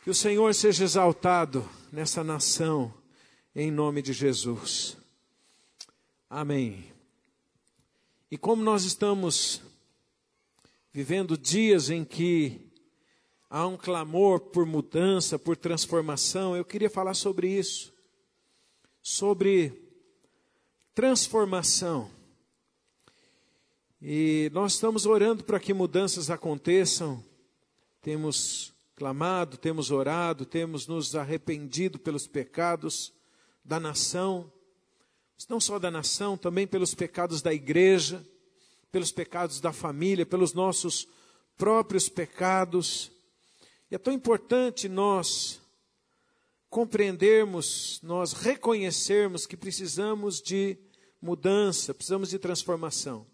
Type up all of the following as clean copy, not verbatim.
Que o Senhor seja exaltado nessa nação, em nome de Jesus. Amém. E como nós estamos vivendo dias em que há um clamor por mudança, por transformação, eu queria falar sobre isso. Sobre transformação. E nós estamos orando para que mudanças aconteçam. Temos clamado, temos orado, temos nos arrependido pelos pecados da nação, não só da nação, também pelos pecados da igreja, pelos pecados da família, pelos nossos próprios pecados. E é tão importante nós compreendermos, nós reconhecermos que precisamos de mudança, precisamos de transformação.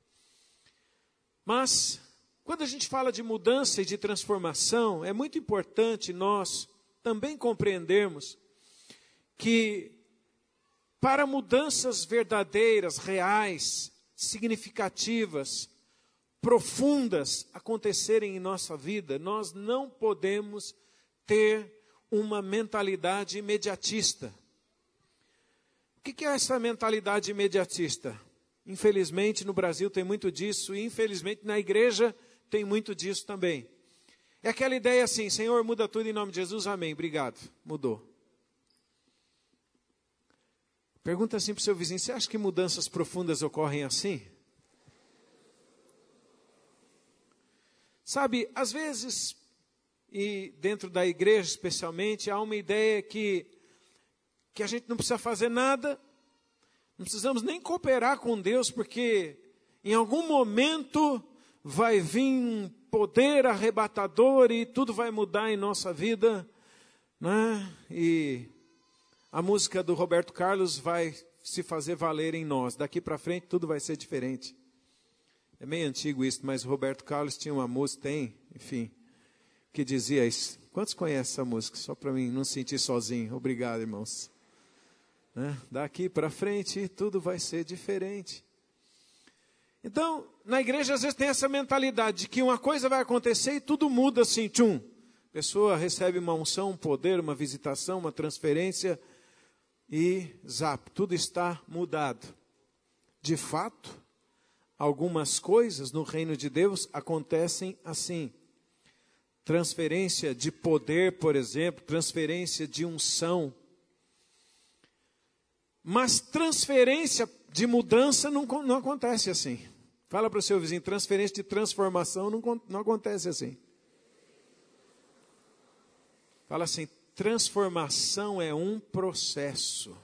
Mas quando a gente fala de mudança e de transformação, é muito importante nós também compreendermos que para mudanças verdadeiras, reais, significativas, profundas acontecerem em nossa vida, nós não podemos ter uma mentalidade imediatista. O que é essa mentalidade imediatista? Infelizmente no Brasil tem muito disso e infelizmente na igreja tem muito disso também. É aquela ideia assim, Senhor, muda tudo em nome de Jesus, amém, obrigado, mudou. Pergunta assim para o seu vizinho, você acha que mudanças profundas ocorrem assim? Sabe, às vezes, e dentro da igreja especialmente, há uma ideia que a gente não precisa fazer nada, não precisamos nem cooperar com Deus, porque em algum momento vai vir um poder arrebatador e tudo vai mudar em nossa vida, né? E a música do Roberto Carlos vai se fazer valer em nós. Daqui para frente tudo vai ser diferente. É meio antigo isso, mas o Roberto Carlos tinha uma música, enfim, que dizia isso. Quantos conhecem essa música? Só para mim não sentir sozinho. Obrigado, irmãos. Né? Daqui para frente tudo vai ser diferente. Então, na igreja às vezes tem essa mentalidade de que uma coisa vai acontecer e tudo muda assim, tchum. A pessoa recebe uma unção, um poder, uma visitação, uma transferência e zap, tudo está mudado. De fato, algumas coisas no reino de Deus acontecem assim. Transferência de poder, por exemplo, transferência de unção. Mas transferência de mudança não acontece assim. Fala para o seu vizinho, transferência de transformação não acontece assim. Fala assim, transformação é um processo.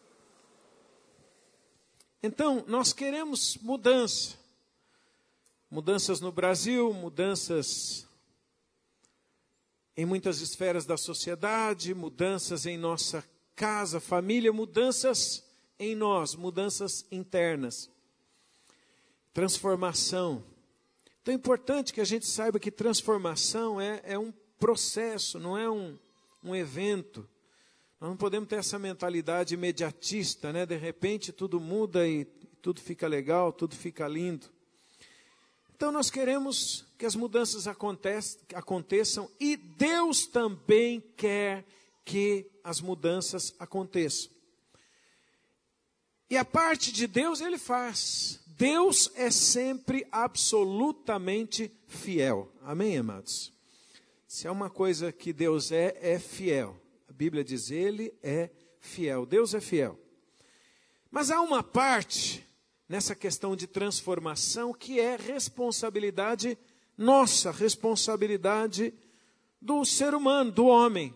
Então, nós queremos mudança. Mudanças no Brasil, mudanças em muitas esferas da sociedade, mudanças em nossa casa, família, mudanças em nós, mudanças internas. Transformação. Então é importante que a gente saiba que transformação é um processo, não é um evento. Nós não podemos ter essa mentalidade imediatista, né? De repente tudo muda e tudo fica legal, tudo fica lindo. Então nós queremos que as mudanças aconteçam e Deus também quer que as mudanças aconteçam. E a parte de Deus Ele faz. Deus é sempre absolutamente fiel. Amém, amados? Se é uma coisa que Deus é fiel. A Bíblia diz, Ele é fiel. Deus é fiel. Mas há uma parte nessa questão de transformação que é responsabilidade nossa, responsabilidade do ser humano, do homem.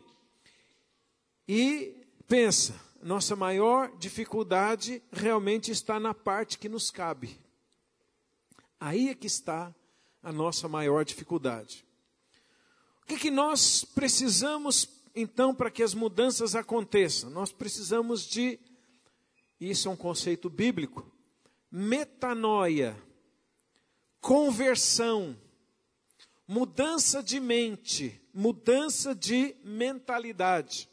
E pensa, nossa maior dificuldade realmente está na parte que nos cabe. Aí é que está a nossa maior dificuldade. O que nós precisamos, então, para que as mudanças aconteçam? Nós precisamos de, isso é um conceito bíblico, metanoia, conversão, mudança de mente, mudança de mentalidade.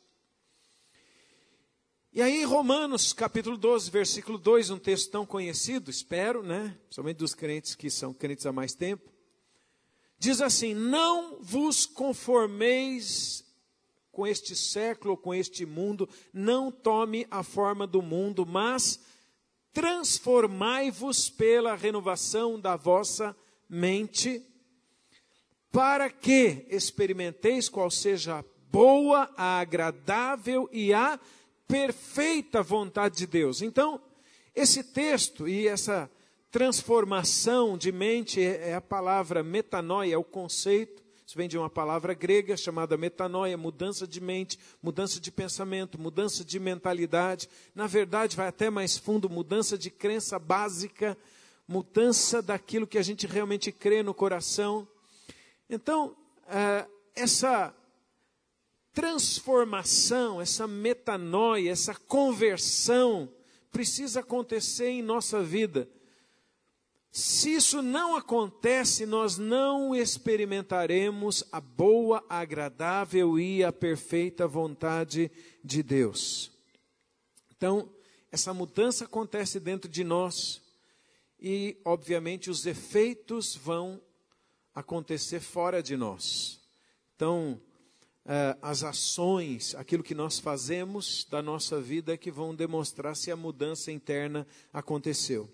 E aí Romanos capítulo 12, versículo 2, um texto tão conhecido, espero, né? Principalmente dos crentes que são crentes há mais tempo. Diz assim, não vos conformeis com este século, com este mundo. Não tome a forma do mundo, mas transformai-vos pela renovação da vossa mente, para que experimenteis qual seja a boa, a agradável e a perfeita vontade de Deus. Então, esse texto e essa transformação de mente é a palavra metanoia, é o conceito. Isso vem de uma palavra grega chamada metanoia, mudança de mente, mudança de pensamento, mudança de mentalidade. Na verdade, vai até mais fundo, mudança de crença básica, mudança daquilo que a gente realmente crê no coração. Então, essa transformação, essa metanoia, essa conversão precisa acontecer em nossa vida. Se isso não acontece, nós não experimentaremos a boa, a agradável e a perfeita vontade de Deus. Então, essa mudança acontece dentro de nós e, obviamente, os efeitos vão acontecer fora de nós. Então, as ações, aquilo que nós fazemos da nossa vida é que vão demonstrar se a mudança interna aconteceu.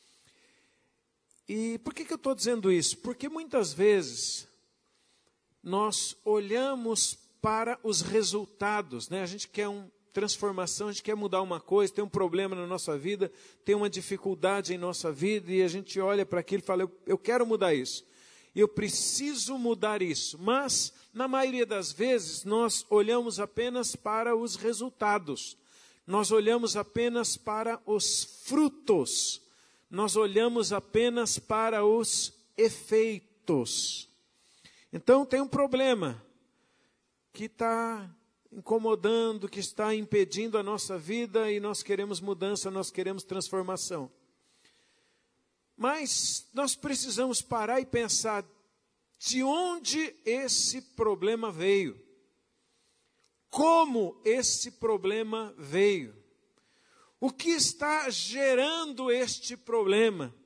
E por que eu estou dizendo isso? Porque muitas vezes nós olhamos para os resultados, né? A gente quer uma transformação, a gente quer mudar uma coisa, tem um problema na nossa vida, tem uma dificuldade em nossa vida e a gente olha para aquilo e fala, eu quero mudar isso, eu preciso mudar isso. Mas, na maioria das vezes, nós olhamos apenas para os resultados, nós olhamos apenas para os frutos, nós olhamos apenas para os efeitos. Então tem um problema que está incomodando, que está impedindo a nossa vida e nós queremos mudança, nós queremos transformação. Mas nós precisamos parar e pensar de onde esse problema veio. Como esse problema veio. O que está gerando este problema?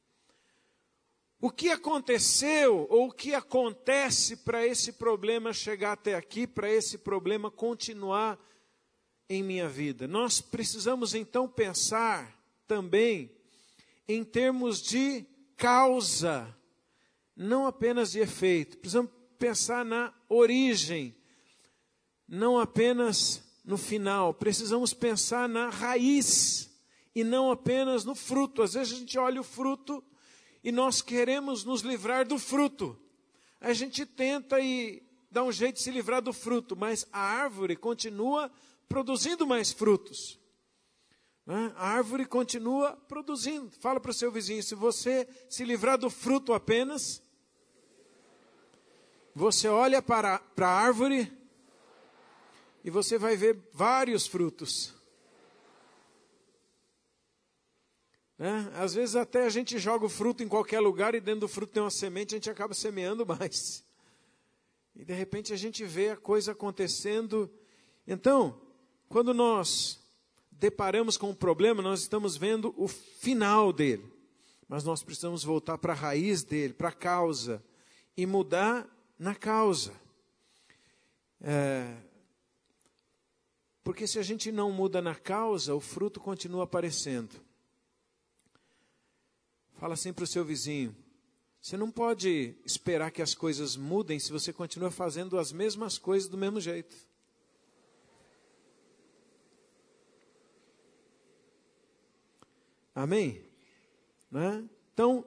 O que aconteceu ou o que acontece para esse problema chegar até aqui, para esse problema continuar em minha vida? Nós precisamos então pensar também em termos de causa, não apenas de efeito. Precisamos pensar na origem, não apenas no final. Precisamos pensar na raiz e não apenas no fruto. Às vezes a gente olha o fruto e nós queremos nos livrar do fruto. A gente tenta e dá um jeito de se livrar do fruto, mas a árvore continua produzindo mais frutos. A árvore continua produzindo. Fala para o seu vizinho, se você se livrar do fruto apenas, você olha para a árvore e você vai ver vários frutos. Às vezes até a gente joga o fruto em qualquer lugar e dentro do fruto tem uma semente, a gente acaba semeando mais. E de repente a gente vê a coisa acontecendo. Então, quando nós deparamos com um problema, nós estamos vendo o final dele. Mas nós precisamos voltar para a raiz dele, para a causa, e mudar na causa. Porque se a gente não muda na causa, o fruto continua aparecendo. Fala assim para o seu vizinho, você não pode esperar que as coisas mudem se você continua fazendo as mesmas coisas do mesmo jeito. Amém? Então,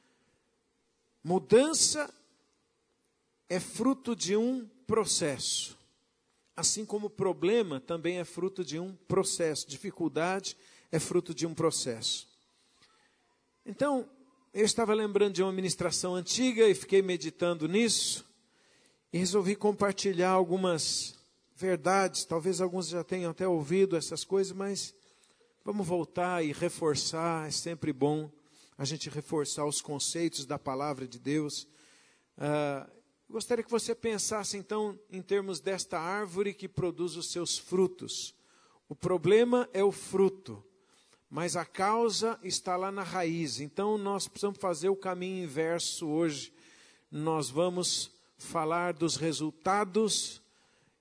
mudança é fruto de um processo. Assim como o problema também é fruto de um processo. Dificuldade é fruto de um processo. Então, eu estava lembrando de uma ministração antiga e fiquei meditando nisso. E resolvi compartilhar algumas verdades. Talvez alguns já tenham até ouvido essas coisas, mas vamos voltar e reforçar. É sempre bom a gente reforçar os conceitos da palavra de Deus. Gostaria que você pensasse então em termos desta árvore que produz os seus frutos. O problema é o fruto, mas a causa está lá na raiz. Então nós precisamos fazer o caminho inverso hoje. Nós vamos falar dos resultados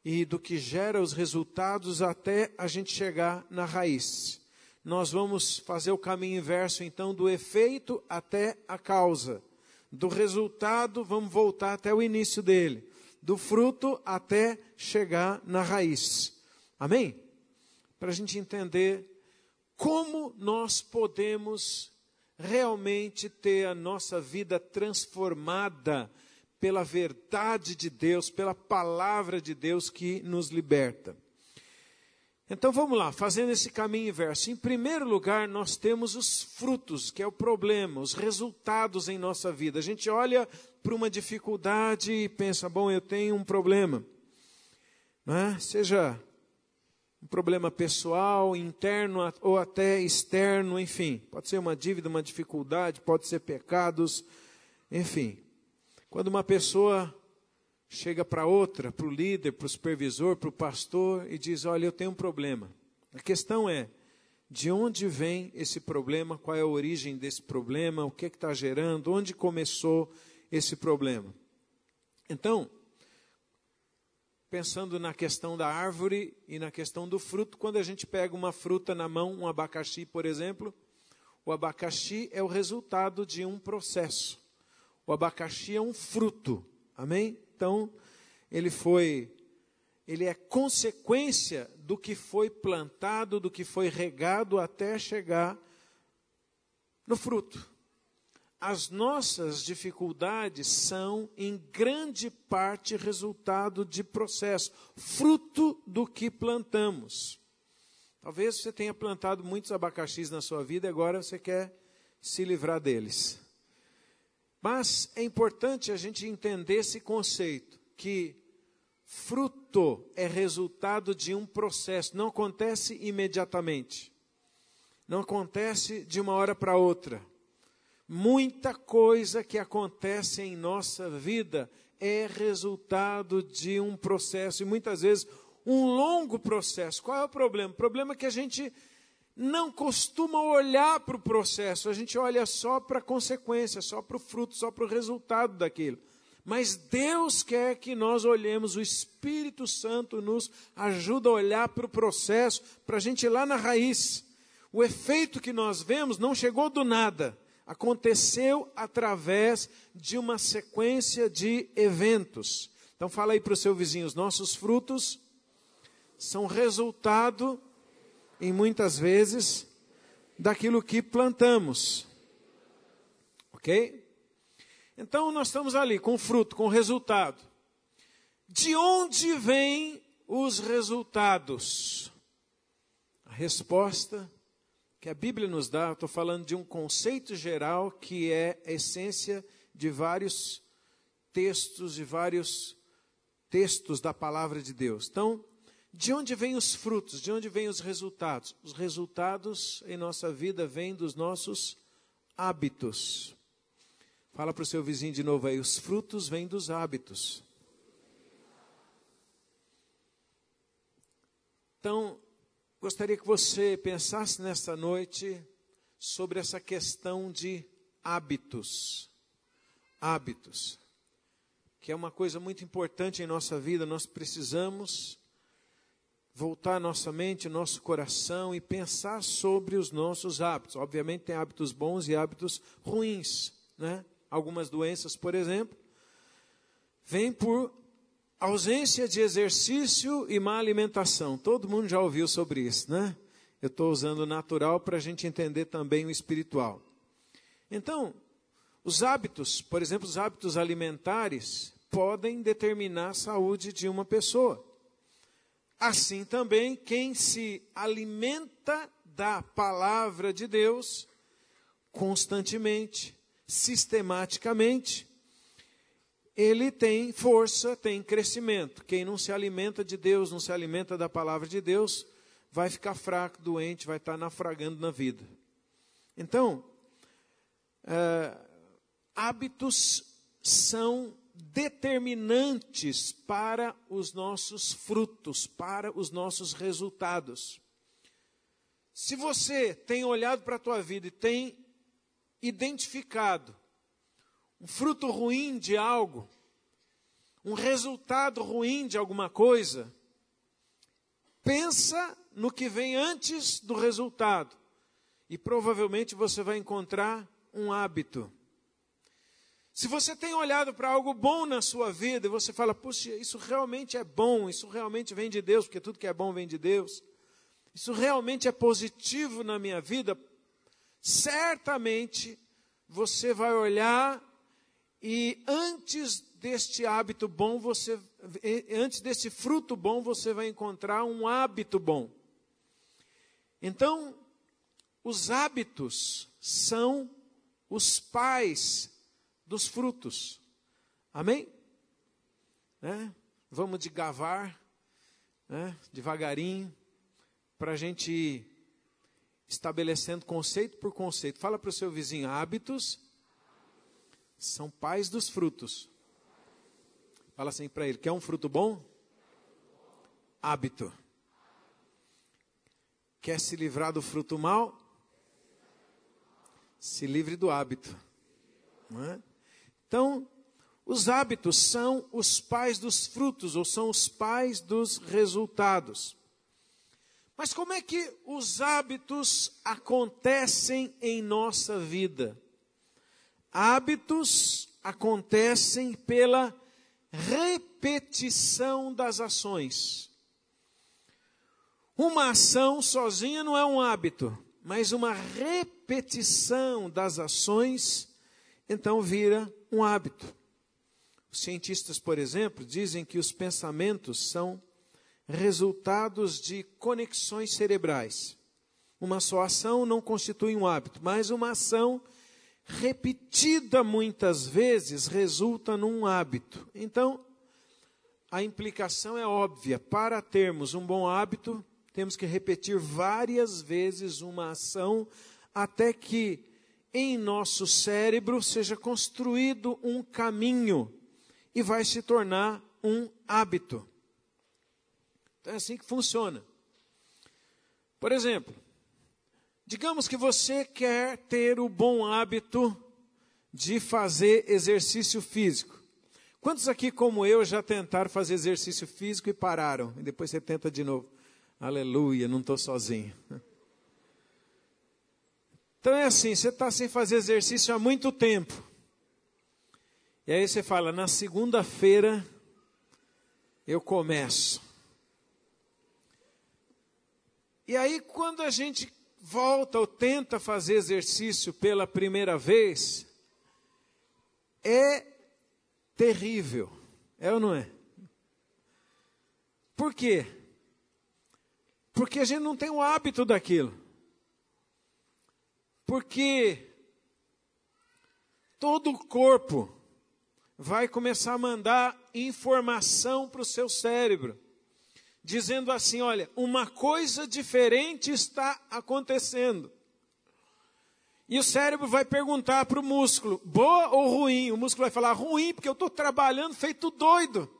e do que gera os resultados até a gente chegar na raiz. Nós vamos fazer o caminho inverso, então, do efeito até a causa. Do resultado, vamos voltar até o início dele. Do fruto até chegar na raiz. Amém? Para a gente entender como nós podemos realmente ter a nossa vida transformada pela verdade de Deus, pela palavra de Deus que nos liberta. Então vamos lá, fazendo esse caminho inverso. Em primeiro lugar, nós temos os frutos, que é o problema, os resultados em nossa vida. A gente olha para uma dificuldade e pensa, bom, eu tenho um problema. Não é? Seja um problema pessoal, interno ou até externo, enfim. Pode ser uma dívida, uma dificuldade, pode ser pecados, enfim. Quando uma pessoa chega para outra, para o líder, para o supervisor, para o pastor e diz, olha, eu tenho um problema. A questão é, de onde vem esse problema, qual é a origem desse problema, o que está gerando, onde começou esse problema. Então, pensando na questão da árvore e na questão do fruto, quando a gente pega uma fruta na mão, um abacaxi, por exemplo, o abacaxi é o resultado de um processo. O abacaxi é um fruto, amém? Então, ele é consequência do que foi plantado, do que foi regado até chegar no fruto. As nossas dificuldades são, em grande parte, resultado de processo, fruto do que plantamos. Talvez você tenha plantado muitos abacaxis na sua vida e agora você quer se livrar deles. Mas é importante a gente entender esse conceito, que fruto é resultado de um processo, não acontece imediatamente, não acontece de uma hora para outra. Muita coisa que acontece em nossa vida é resultado de um processo, e muitas vezes um longo processo. Qual é o problema? O problema é que a gente não costuma olhar para o processo, a gente olha só para a consequência, só para o fruto, só para o resultado daquilo. Mas Deus quer que nós olhemos, o Espírito Santo nos ajuda a olhar para o processo, para a gente ir lá na raiz. O efeito que nós vemos não chegou do nada, aconteceu através de uma sequência de eventos. Então fala aí para o seu vizinho, os nossos frutos são resultado, e muitas vezes, daquilo que plantamos. Ok? Então, nós estamos ali com o fruto, com o resultado. De onde vêm os resultados? A resposta que a Bíblia nos dá, eu estou falando de um conceito geral que é a essência de vários textos, da palavra de Deus. Então, de onde vêm os frutos? De onde vêm os resultados? Os resultados em nossa vida vêm dos nossos hábitos. Fala para o seu vizinho de novo aí, os frutos vêm dos hábitos. Então, gostaria que você pensasse nesta noite sobre essa questão de hábitos. Hábitos, que é uma coisa muito importante em nossa vida. Nós precisamos voltar nossa mente, nosso coração e pensar sobre os nossos hábitos. Obviamente tem hábitos bons e hábitos ruins, né? Algumas doenças, por exemplo, vêm por ausência de exercício e má alimentação. Todo mundo já ouviu sobre isso, né? Eu estou usando o natural para a gente entender também o espiritual. Então, os hábitos, por exemplo, os hábitos alimentares, podem determinar a saúde de uma pessoa. Assim também, quem se alimenta da palavra de Deus constantemente, sistematicamente, ele tem força, tem crescimento. Quem não se alimenta de Deus, não se alimenta da palavra de Deus, vai ficar fraco, doente, vai estar naufragando na vida. Então, hábitos são determinantes para os nossos frutos, para os nossos resultados. Se você tem olhado para a tua vida e tem identificado um fruto ruim de algo, um resultado ruim de alguma coisa, pensa no que vem antes do resultado. E provavelmente você vai encontrar um hábito. Se você tem olhado para algo bom na sua vida e você fala, puxa, isso realmente é bom, isso realmente vem de Deus, porque tudo que é bom vem de Deus. Isso realmente é positivo na minha vida. Certamente você vai olhar e antes deste hábito bom, antes desse fruto bom, você vai encontrar um hábito bom. Então, os hábitos são os pais dos frutos. Amém? Vamos de gavar, devagarinho, para a gente ir estabelecendo conceito por conceito. Fala para o seu vizinho, hábitos são pais dos frutos. Fala assim para ele, quer um fruto bom? Hábito. Quer se livrar do fruto mal? Se livre do hábito. Não é? Então, os hábitos são os pais dos frutos, ou são os pais dos resultados. Mas como é que os hábitos acontecem em nossa vida? Hábitos acontecem pela repetição das ações. Uma ação sozinha não é um hábito, mas uma repetição das ações, então vira um hábito. Os cientistas, por exemplo, dizem que os pensamentos são resultados de conexões cerebrais. Uma só ação não constitui um hábito, mas uma ação repetida muitas vezes resulta num hábito. Então, a implicação é óbvia. Para termos um bom hábito, temos que repetir várias vezes uma ação até que em nosso cérebro seja construído um caminho e vai se tornar um hábito. Então é assim que funciona. Por exemplo, digamos que você quer ter o bom hábito de fazer exercício físico. Quantos aqui, como eu, já tentaram fazer exercício físico e pararam? E depois você tenta de novo. Aleluia, não estou sozinho. Então é assim, você está sem fazer exercício há muito tempo. E aí você fala, na segunda-feira eu começo. E aí quando a gente volta ou tenta fazer exercício pela primeira vez, é terrível. É ou não é? Por quê? Porque a gente não tem o hábito daquilo. Porque todo o corpo vai começar a mandar informação para o seu cérebro, dizendo assim, olha, uma coisa diferente está acontecendo. E o cérebro vai perguntar para o músculo, boa ou ruim? O músculo vai falar, ruim, porque eu estou trabalhando feito doido.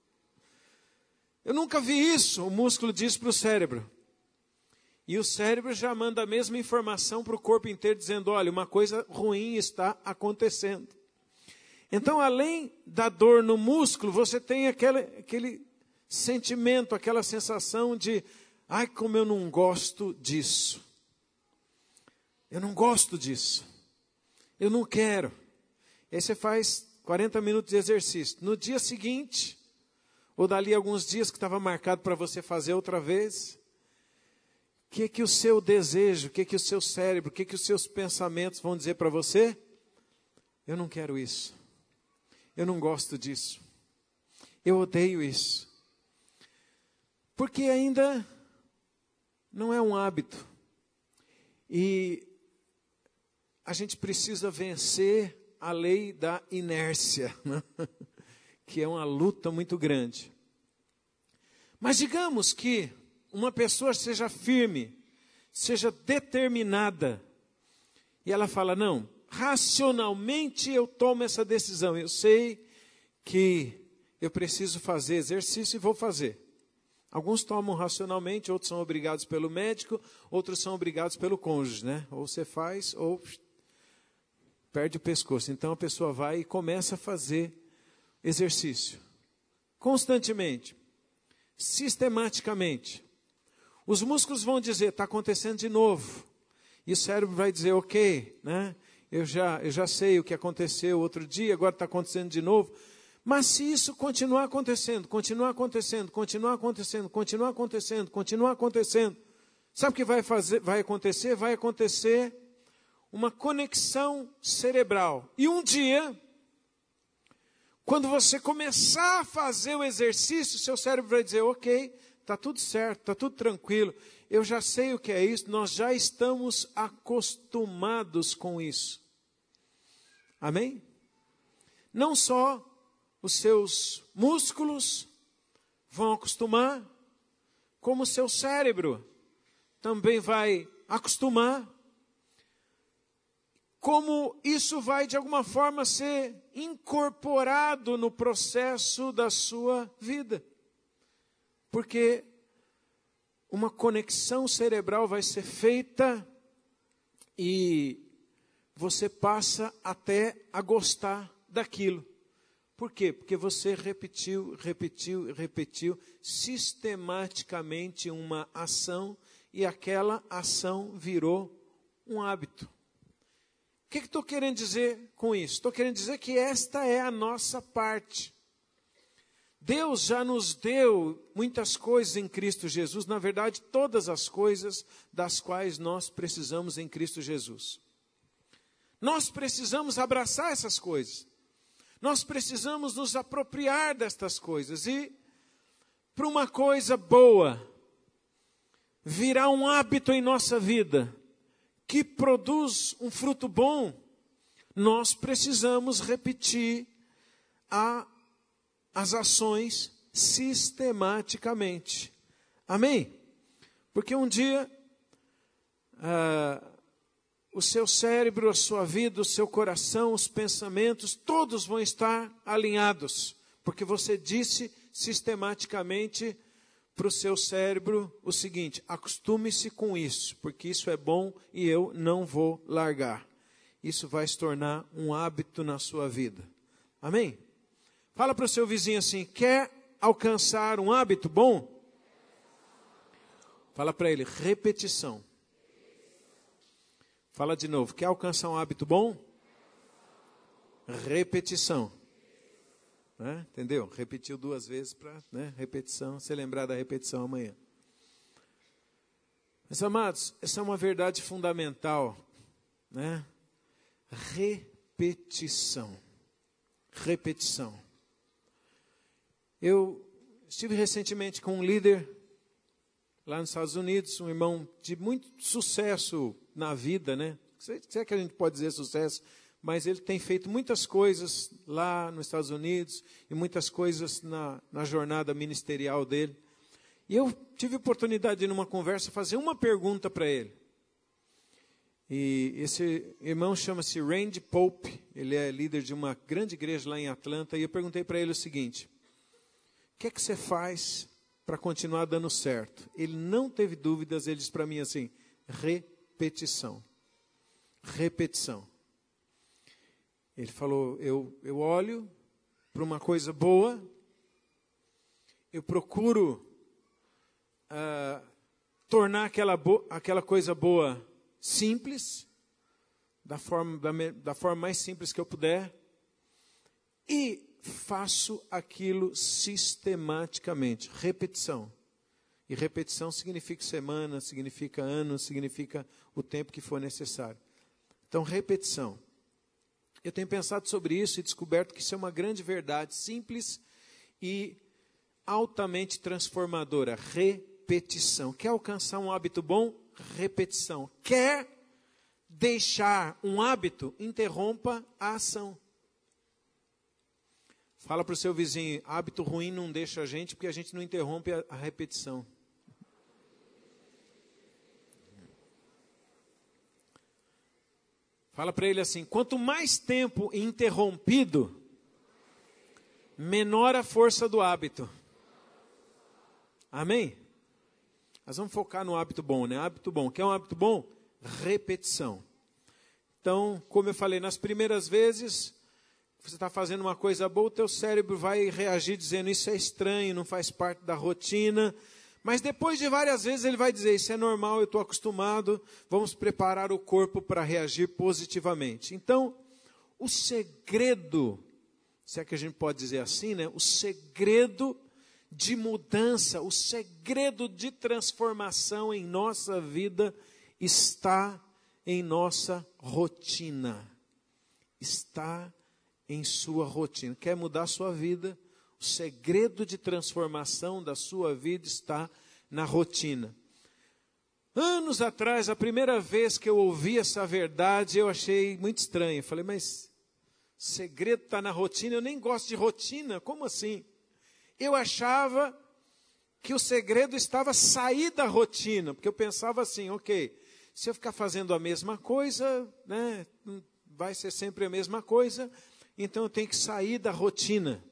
Eu nunca vi isso, o músculo diz para o cérebro. E o cérebro já manda a mesma informação para o corpo inteiro, dizendo, olha, uma coisa ruim está acontecendo. Então, além da dor no músculo, você tem aquele sentimento, aquela sensação de, ai, como eu não gosto disso. Eu não gosto disso. Eu não quero. Aí você faz 40 minutos de exercício. No dia seguinte, ou dali alguns dias que estava marcado para você fazer outra vez, o que o seu desejo, o que o seu cérebro, o que os seus pensamentos vão dizer para você? Eu não quero isso. Eu não gosto disso. Eu odeio isso. Porque ainda não é um hábito. E a gente precisa vencer a lei da inércia, né? Que é uma luta muito grande. Mas digamos que uma pessoa seja firme, seja determinada, e ela fala, não, racionalmente eu tomo essa decisão, eu sei que eu preciso fazer exercício e vou fazer. Alguns tomam racionalmente, outros são obrigados pelo médico, outros são obrigados pelo cônjuge, né? Ou você faz, ou perde o pescoço. Então a pessoa vai e começa a fazer exercício, constantemente, sistematicamente. Os músculos vão dizer, está acontecendo de novo. E o cérebro vai dizer, ok, né? Eu já sei o que aconteceu outro dia, agora está acontecendo de novo. Mas se isso continuar acontecendo, continuar acontecendo, continuar acontecendo, continuar acontecendo, continuar acontecendo, sabe o que vai acontecer? Vai acontecer uma conexão cerebral. E um dia, quando você começar a fazer o exercício, seu cérebro vai dizer, ok, está tudo certo, está tudo tranquilo, eu já sei o que é isso, nós já estamos acostumados com isso. Amém? Não só os seus músculos vão acostumar, como o seu cérebro também vai acostumar, como isso vai de alguma forma ser incorporado no processo da sua vida. Porque uma conexão cerebral vai ser feita e você passa até a gostar daquilo. Por quê? Porque você repetiu sistematicamente uma ação e aquela ação virou um hábito. O que estou querendo dizer com isso? Estou querendo dizer que esta é a nossa parte. Deus já nos deu muitas coisas em Cristo Jesus, na verdade, todas as coisas das quais nós precisamos em Cristo Jesus. Nós precisamos abraçar essas coisas. Nós precisamos nos apropriar destas coisas. E para uma coisa boa virar um hábito em nossa vida, que produz um fruto bom, nós precisamos repetir as ações sistematicamente. Amém? Porque um dia o seu cérebro, a sua vida, o seu coração, os pensamentos, todos vão estar alinhados. Porque você disse sistematicamente para o seu cérebro o seguinte: acostume-se com isso, porque isso é bom e eu não vou largar. Isso vai se tornar um hábito na sua vida. Amém? Fala para o seu vizinho assim: quer alcançar um hábito bom? Fala para ele: repetição. Fala de novo: quer alcançar um hábito bom? Repetição. Né? Entendeu? Repetiu 2 vezes para, né? Repetição, você lembrar da repetição amanhã. Meus amados, essa é uma verdade fundamental, né? Repetição. Repetição. Eu estive recentemente com um líder lá nos Estados Unidos, um irmão de muito sucesso na vida, né? Se é que a gente pode dizer sucesso, mas ele tem feito muitas coisas lá nos Estados Unidos e muitas coisas na jornada ministerial dele. E eu tive a oportunidade de, numa conversa, fazer uma pergunta para ele. E esse irmão chama-se Randy Pope, ele é líder de uma grande igreja lá em Atlanta, e eu perguntei para ele o seguinte: o que é que você faz para continuar dando certo? Ele não teve dúvidas, ele disse para mim assim: repetição. Repetição. Ele falou: eu olho para uma coisa boa, eu procuro tornar aquela coisa boa simples, da forma mais simples que eu puder, e faço aquilo sistematicamente. Repetição. E repetição significa semana, significa ano, significa o tempo que for necessário. Então, repetição. Eu tenho pensado sobre isso e descoberto que isso é uma grande verdade, simples e altamente transformadora. Repetição. Quer alcançar um hábito bom? Repetição. Quer deixar um hábito? Interrompa a ação. Fala para o seu vizinho: hábito ruim não deixa a gente, porque a gente não interrompe a repetição. Fala para ele assim: quanto mais tempo interrompido, menor a força do hábito. Amém? Nós vamos focar no hábito bom, né? Hábito bom. Quer um hábito bom? Repetição. Então, como eu falei, nas primeiras vezes, você está fazendo uma coisa boa, o teu cérebro vai reagir dizendo: isso é estranho, não faz parte da rotina. Mas depois de várias vezes ele vai dizer, isso é normal, eu estou acostumado, vamos preparar o corpo para reagir positivamente. Então, o segredo, se é que a gente pode dizer assim, né? O segredo de mudança, o segredo de transformação em nossa vida está em nossa rotina. Está em sua rotina. Quer mudar a sua vida? O segredo de transformação da sua vida está na rotina. Anos atrás, a primeira vez que eu ouvi essa verdade, eu achei muito estranho. Eu falei, mas o segredo está na rotina? Eu nem gosto de rotina, como assim? Eu achava que o segredo estava sair da rotina, porque eu pensava assim, ok, se eu ficar fazendo a mesma coisa, né, vai ser sempre a mesma coisa, então eu tenho que sair da rotina.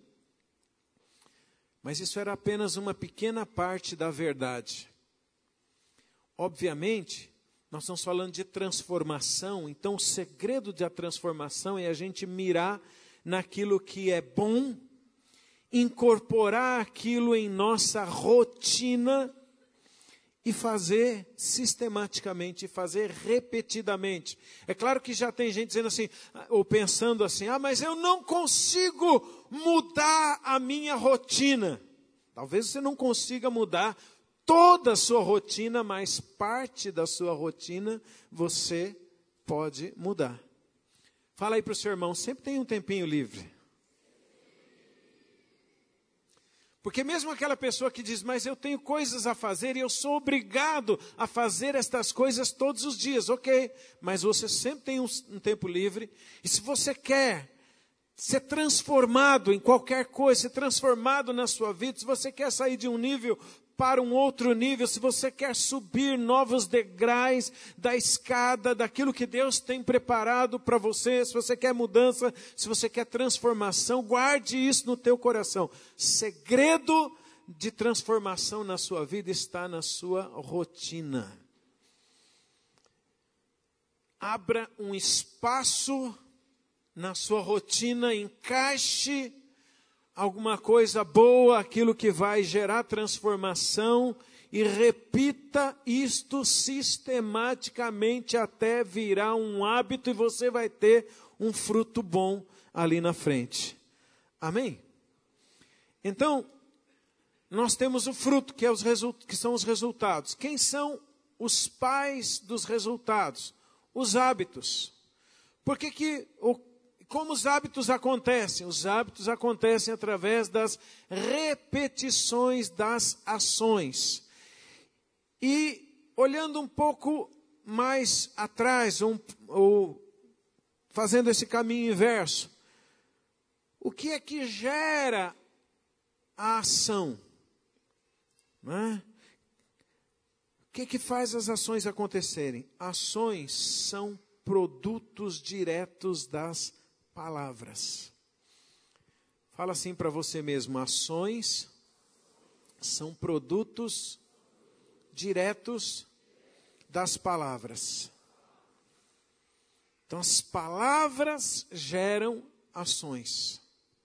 Mas isso era apenas uma pequena parte da verdade. Obviamente, nós estamos falando de transformação, então o segredo da transformação é a gente mirar naquilo que é bom, incorporar aquilo em nossa rotina e fazer sistematicamente, fazer repetidamente. É claro que já tem gente dizendo assim, ou pensando assim, mas eu não consigo mudar a minha rotina. Talvez você não consiga mudar toda a sua rotina, mas parte da sua rotina você pode mudar. Fala aí para o seu irmão, sempre tem um tempinho livre. Porque mesmo aquela pessoa que diz, mas eu tenho coisas a fazer e eu sou obrigado a fazer estas coisas todos os dias. Ok, mas você sempre tem um tempo livre. E se você quer ser transformado em qualquer coisa, ser transformado na sua vida, se você quer sair de um nível para um outro nível, se você quer subir novos degraus da escada, daquilo que Deus tem preparado para você, se você quer mudança, se você quer transformação, guarde isso no teu coração. Segredo de transformação na sua vida está na sua rotina. Abra um espaço na sua rotina, encaixe alguma coisa boa, aquilo que vai gerar transformação, e repita isto sistematicamente até virar um hábito e você vai ter um fruto bom ali na frente. Amém? Então, nós temos o fruto, que são os resultados. Quem são os pais dos resultados? Os hábitos. Como os hábitos acontecem? Os hábitos acontecem através das repetições das ações. E olhando um pouco mais atrás, ou fazendo esse caminho inverso, o que é que gera a ação? Não é? O que é que faz as ações acontecerem? Ações são produtos diretos das palavras. Fala assim para você mesmo, ações são produtos diretos das palavras. Então as palavras geram ações.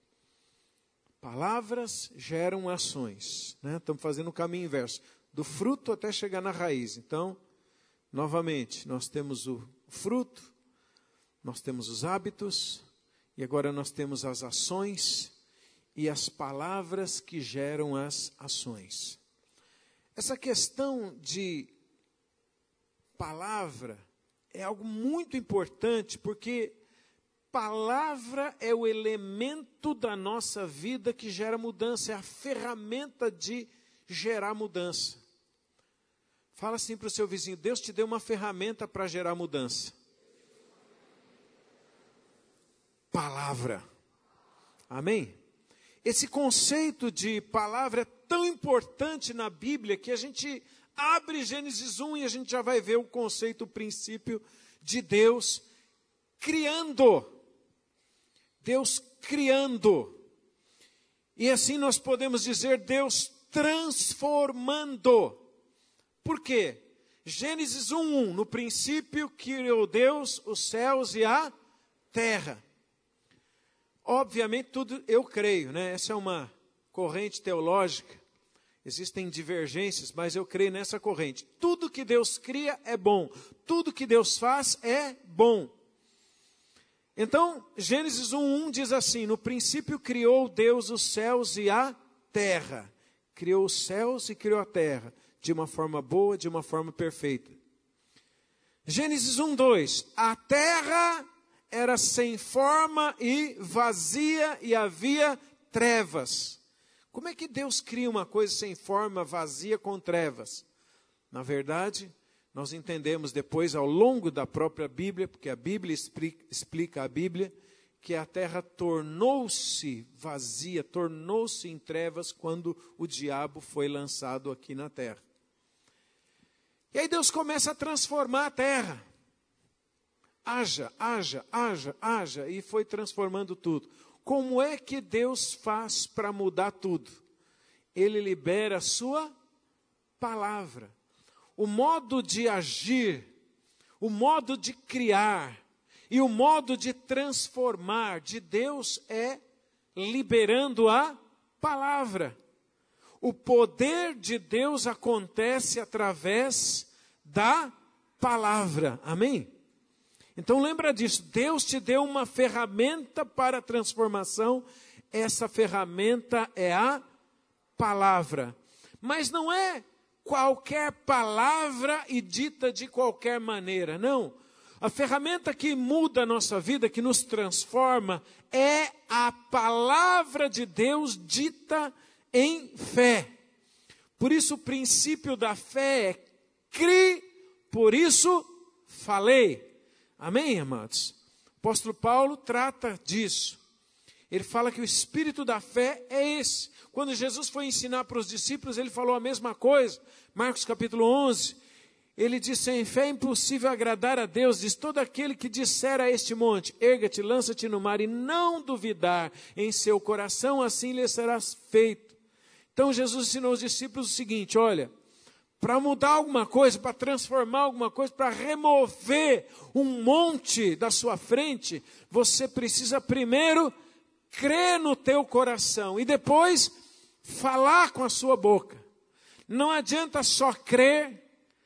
Palavras geram ações, né? Estamos fazendo o caminho inverso, do fruto até chegar na raiz. Então, novamente, nós temos o fruto, nós temos os hábitos, e agora nós temos as ações e as palavras que geram as ações. Essa questão de palavra é algo muito importante, porque palavra é o elemento da nossa vida que gera mudança, é a ferramenta de gerar mudança. Fala assim para o seu vizinho, Deus te deu uma ferramenta para gerar mudança. Palavra. Amém? Esse conceito de palavra é tão importante na Bíblia que a gente abre Gênesis 1 e a gente já vai ver o conceito, o princípio de Deus criando. Deus criando. E assim nós podemos dizer Deus transformando. Por quê? Gênesis 1:1, no princípio criou Deus os céus e a terra. Obviamente tudo eu creio, né? Essa é uma corrente teológica Existem divergências, mas eu creio nessa corrente. Tudo que Deus cria é bom. Tudo que Deus faz é bom. Então, Gênesis 1:1 diz assim: no princípio criou Deus os céus e a terra. Criou os céus e criou a terra, de uma forma boa, de uma forma perfeita. Gênesis 1:2, a terra era sem forma e vazia e havia trevas. Como é que Deus cria uma coisa sem forma, vazia, com trevas? Na verdade, nós entendemos depois, ao longo da própria Bíblia, porque a Bíblia explica a Bíblia, que a terra tornou-se vazia, tornou-se em trevas quando o diabo foi lançado aqui na terra. E aí Deus começa a transformar a terra. Haja, e foi transformando tudo. Como é que Deus faz para mudar tudo? Ele libera a sua palavra. O modo de agir, o modo de criar e o modo de transformar de Deus é liberando a palavra. O poder de Deus acontece através da palavra. Amém? Então lembra disso, Deus te deu uma ferramenta para a transformação, essa ferramenta é a palavra. Mas não é qualquer palavra e dita de qualquer maneira, não. A ferramenta que muda a nossa vida, que nos transforma, é a palavra de Deus dita em fé. Por isso o princípio da fé é crie, por isso falei. Amém, amados? O apóstolo Paulo trata disso. Ele fala que o espírito da fé é esse. Quando Jesus foi ensinar para os discípulos, ele falou a mesma coisa. Marcos capítulo 11, ele disse: em fé é impossível agradar a Deus. Diz: todo aquele que disser a este monte, erga-te, lança-te no mar, e não duvidar em seu coração, assim lhe será feito. Então Jesus ensinou aos discípulos o seguinte: olha, para mudar alguma coisa, para transformar alguma coisa, para remover um monte da sua frente, você precisa primeiro crer no teu coração e depois falar com a sua boca. Não adianta só crer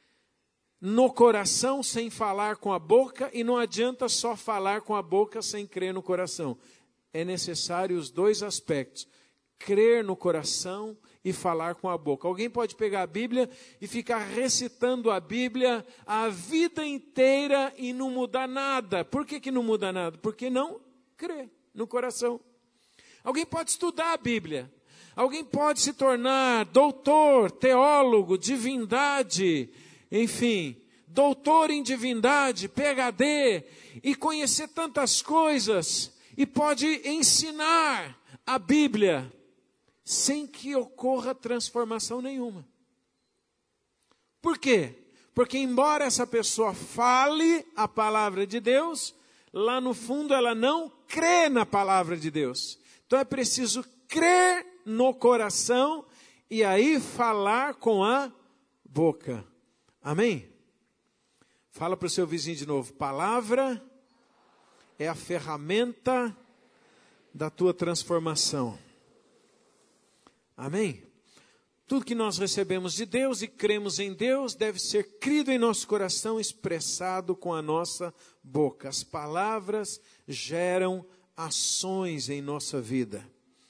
no coração sem falar com a boca, e não adianta só falar com a boca sem crer no coração. É necessário os dois aspectos: crer no coração e falar com a boca. Alguém pode pegar a Bíblia e ficar recitando a Bíblia a vida inteira e não mudar nada. Por que não muda nada? Porque não crê no coração. Alguém pode estudar a Bíblia. Alguém pode se tornar doutor, teólogo, divindade, enfim, doutor em divindade, PhD, e conhecer tantas coisas, e pode ensinar a Bíblia sem que ocorra transformação nenhuma. Por quê? Porque embora essa pessoa fale a palavra de Deus, lá no fundo ela não crê na palavra de Deus. Então é preciso crer no coração e aí falar com a boca. Amém? Fala para o seu vizinho de novo: palavra é a ferramenta da tua transformação. Amém? Tudo que nós recebemos de Deus e cremos em Deus deve ser crido em nosso coração, expressado com a nossa boca. As palavras geram ações em nossa vida.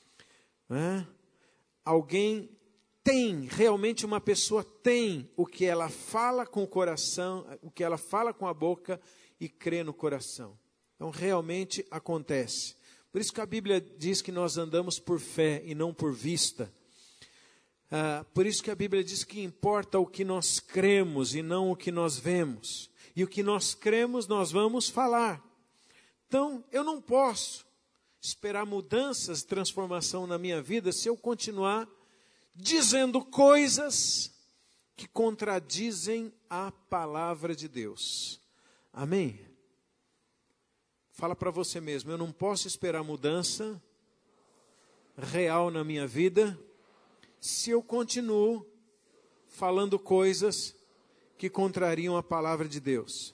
Alguém tem, realmente uma pessoa tem o que ela fala com o coração, o que ela fala com a boca e crê no coração. Então realmente acontece. Por isso que a Bíblia diz que nós andamos por fé e não por vista. Por isso que a Bíblia diz que importa o que nós cremos e não o que nós vemos. E o que nós cremos nós vamos falar. Então eu não posso esperar mudanças, transformação na minha vida se eu continuar dizendo coisas que contradizem a palavra de Deus. Amém? Fala para você mesmo: eu não posso esperar mudança real na minha vida se eu continuo falando coisas que contrariam a palavra de Deus.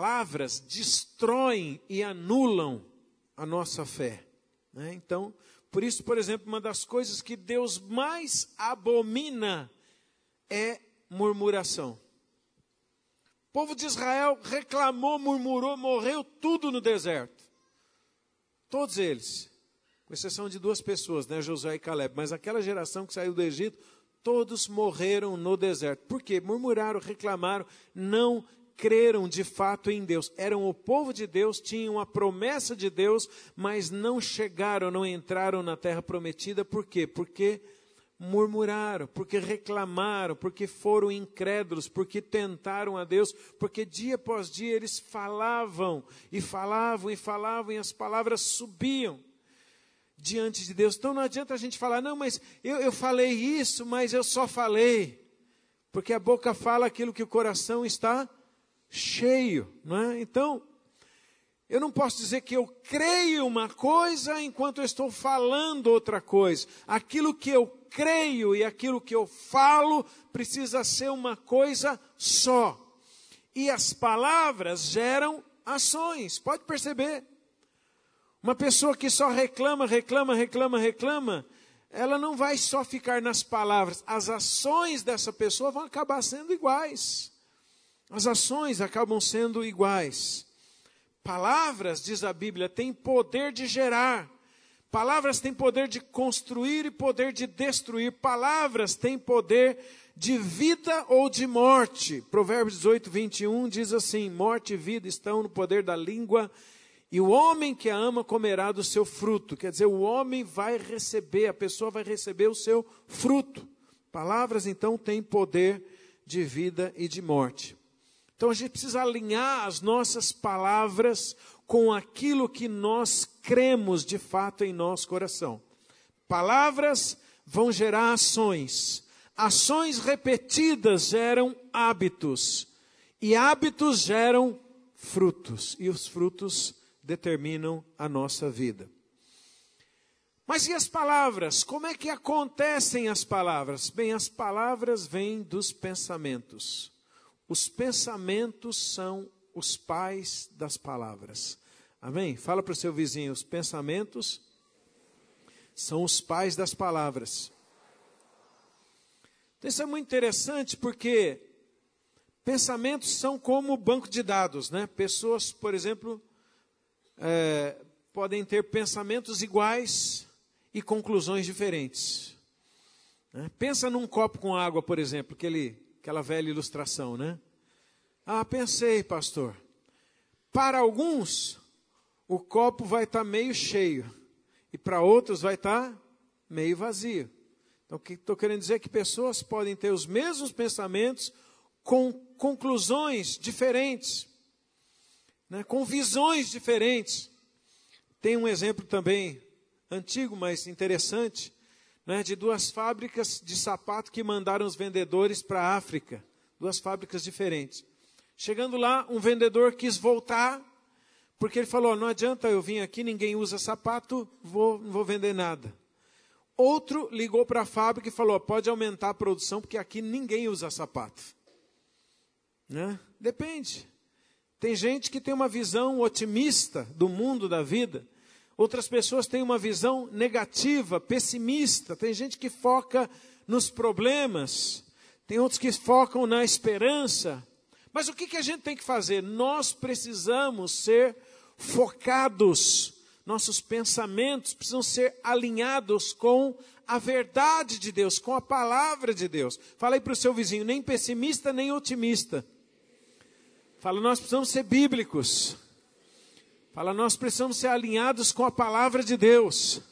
Palavras destroem e anulam a nossa fé, né? Então, Por isso, por exemplo, uma das coisas que Deus mais abomina é murmuração. O povo de Israel reclamou, murmurou, morreu tudo no deserto. Todos eles, com exceção de 2 pessoas, né, Josué e Caleb. Mas aquela geração que saiu do Egito, todos morreram no deserto. Por quê? Murmuraram, reclamaram, não creram de fato em Deus. Eram o povo de Deus, tinham a promessa de Deus, mas não chegaram, não entraram na terra prometida. Por quê? Porque murmuraram, porque reclamaram, porque foram incrédulos, porque tentaram a Deus, porque dia após dia eles falavam, e falavam, e falavam, e as palavras subiam diante de Deus. Então não adianta a gente falar, não, mas eu falei isso, mas eu só falei, porque a boca fala aquilo que o coração está cheio, não é? Então, eu não posso dizer que eu creio uma coisa enquanto eu estou falando outra coisa. Aquilo que eu creio e aquilo que eu falo precisa ser uma coisa só. E as palavras geram ações, pode perceber. Uma pessoa que só reclama, ela não vai só ficar nas palavras. As ações dessa pessoa vão acabar sendo iguais. As ações acabam sendo iguais. Palavras, diz a Bíblia, têm poder de gerar. Palavras têm poder de construir e poder de destruir. Palavras têm poder de vida ou de morte. Provérbios 18, 21 diz assim: morte e vida estão no poder da língua, e o homem que a ama comerá do seu fruto. Quer dizer, o homem vai receber, a pessoa vai receber o seu fruto. Palavras, então, têm poder de vida e de morte. Então a gente precisa alinhar as nossas palavras com aquilo que nós cremos de fato em nosso coração. Palavras vão gerar ações. Ações repetidas geram hábitos. E hábitos geram frutos. E os frutos determinam a nossa vida. Mas e as palavras? Como é que acontecem as palavras? Bem, as palavras vêm dos pensamentos. Os pensamentos são os pais das palavras. Amém? Fala para o seu vizinho, os pensamentos são os pais das palavras. Então, isso é muito interessante porque pensamentos são como banco de dados, né? Pessoas, por exemplo, podem ter pensamentos iguais e conclusões diferentes. Né? Pensa num copo com água, por exemplo, aquela velha ilustração, né? Ah, pensei, pastor. Para alguns, o copo vai estar meio cheio. E para outros vai estar meio vazio. Então, o que estou querendo dizer é que pessoas podem ter os mesmos pensamentos com conclusões diferentes. Né? Com visões diferentes. Tem um exemplo também antigo, mas interessante, né, de 2 fábricas de sapato que mandaram os vendedores para a África. 2 fábricas diferentes. Chegando lá, um vendedor quis voltar, porque ele falou, não adianta eu vir aqui, ninguém usa sapato, não vou vender nada. Outro ligou para a fábrica e falou, pode aumentar a produção, porque aqui ninguém usa sapato. Né? Depende. Tem gente que tem uma visão otimista do mundo, da vida. Outras pessoas têm uma visão negativa, pessimista. Tem gente que foca nos problemas. Tem outros que focam na esperança. Mas o que a gente tem que fazer? Nós precisamos ser focados. Nossos pensamentos precisam ser alinhados com a verdade de Deus, com a palavra de Deus. Fala aí para o seu vizinho, nem pessimista, nem otimista. Fala, nós precisamos ser bíblicos. Fala, nós precisamos ser alinhados com a palavra de Deus.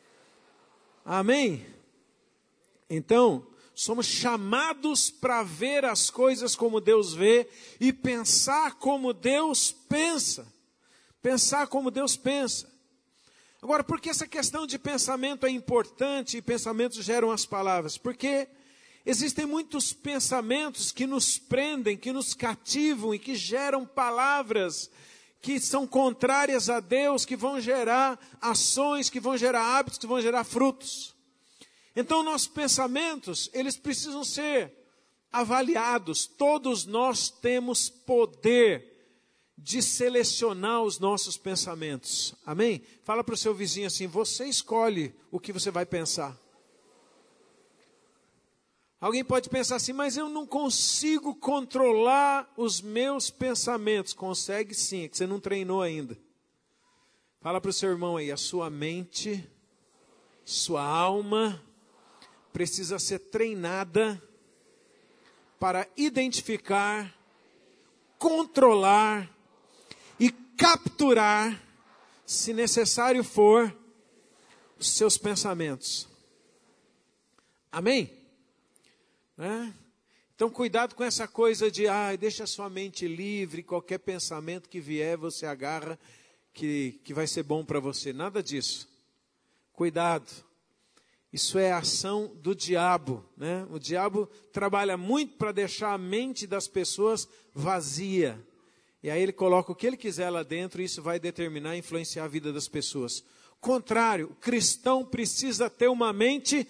Amém? Então, somos chamados para ver as coisas como Deus vê e pensar como Deus pensa. Pensar como Deus pensa. Agora, por que essa questão de pensamento é importante e pensamentos geram as palavras? Porque existem muitos pensamentos que nos prendem, que nos cativam e que geram palavras que são contrárias a Deus, que vão gerar ações, que vão gerar hábitos, que vão gerar frutos. Então, nossos pensamentos, eles precisam ser avaliados. Todos nós temos poder de selecionar os nossos pensamentos. Amém? Fala para o seu vizinho assim: você escolhe o que você vai pensar. Alguém pode pensar assim: mas eu não consigo controlar os meus pensamentos. Consegue sim, é que você não treinou ainda. Fala para o seu irmão aí: a sua mente, sua alma precisa ser treinada para identificar, controlar e capturar, se necessário for, os seus pensamentos. Amém? Então cuidado com essa coisa de deixa a sua mente livre, qualquer pensamento que vier você agarra que vai ser bom para você. Nada disso. Cuidado. Isso é a ação do diabo, né? O diabo trabalha muito para deixar a mente das pessoas vazia. E aí ele coloca o que ele quiser lá dentro e isso vai determinar e influenciar a vida das pessoas. Contrário, o cristão precisa ter uma mente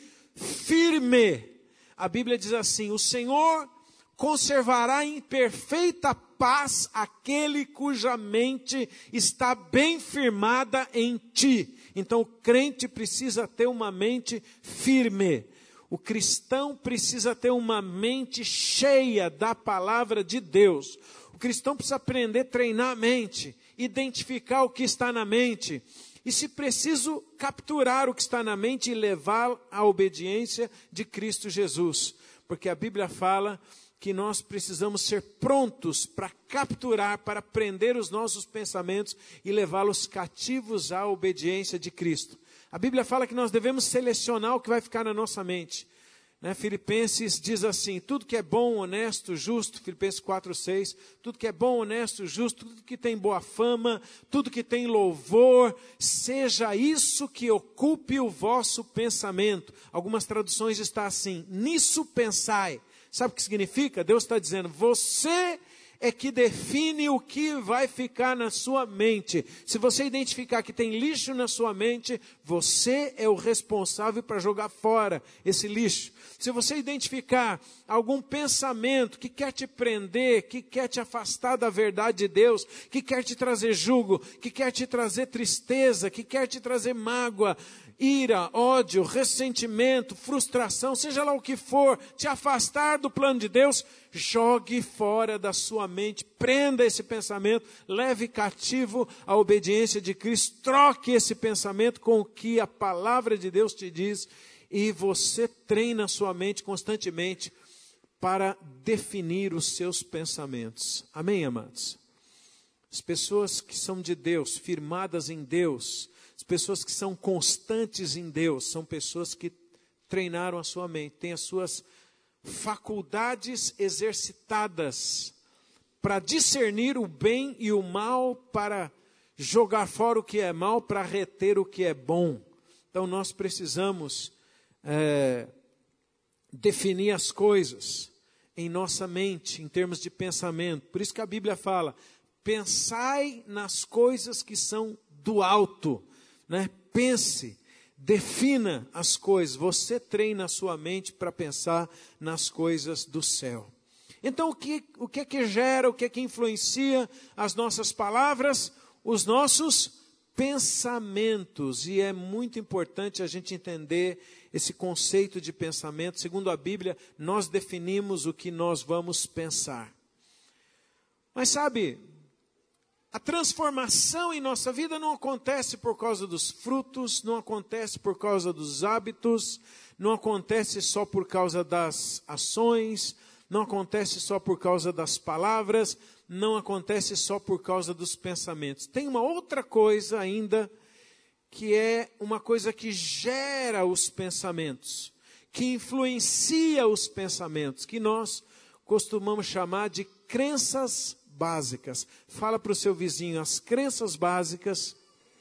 firme. A Bíblia diz assim: o Senhor conservará em perfeita paz aquele cuja mente está bem firmada em ti. Então o crente precisa ter uma mente firme. O cristão precisa ter uma mente cheia da palavra de Deus. O cristão precisa aprender a treinar a mente, identificar o que está na mente. E se preciso, capturar o que está na mente e levá-lo à obediência de Cristo Jesus. Porque a Bíblia fala que nós precisamos ser prontos para capturar, para prender os nossos pensamentos e levá-los cativos à obediência de Cristo. A Bíblia fala que nós devemos selecionar o que vai ficar na nossa mente. Filipenses diz assim: tudo que é bom, honesto, justo, Filipenses 4:6, tudo que é bom, honesto, justo, tudo que tem boa fama, tudo que tem louvor, seja isso que ocupe o vosso pensamento. Algumas traduções está assim: nisso pensai. Sabe o que significa? Deus está dizendo: você é que define o que vai ficar na sua mente. Se você identificar que tem lixo na sua mente, você é o responsável para jogar fora esse lixo. Se você identificar algum pensamento que quer te prender, que quer te afastar da verdade de Deus, que quer te trazer jugo, que quer te trazer tristeza, que quer te trazer mágoa, ira, ódio, ressentimento, frustração, seja lá o que for, te afastar do plano de Deus, jogue fora da sua mente, prenda esse pensamento, leve cativo a obediência de Cristo, troque esse pensamento com o que a palavra de Deus te diz, e você treina a sua mente constantemente para definir os seus pensamentos. Amém, amados? As pessoas que são de Deus, firmadas em Deus, as pessoas que são constantes em Deus, são pessoas que treinaram a sua mente, têm as suas faculdades exercitadas para discernir o bem e o mal, para jogar fora o que é mal, para reter o que é bom. Então nós precisamos definir as coisas em nossa mente, em termos de pensamento. Por isso que a Bíblia fala: pensai nas coisas que são do alto. Pense, defina as coisas. Você treina a sua mente para pensar nas coisas do céu. Então o que é que gera, o que é que influencia as nossas palavras? Os nossos pensamentos. E é muito importante a gente entender esse conceito de pensamento. Segundo a Bíblia, nós definimos o que nós vamos pensar. Mas sabe, a transformação em nossa vida não acontece por causa dos frutos, não acontece por causa dos hábitos, não acontece só por causa das ações, não acontece só por causa das palavras, não acontece só por causa dos pensamentos. Tem uma outra coisa ainda, que é uma coisa que gera os pensamentos, que influencia os pensamentos, que nós costumamos chamar de crenças básicas. Fala para o seu vizinho: as crenças básicas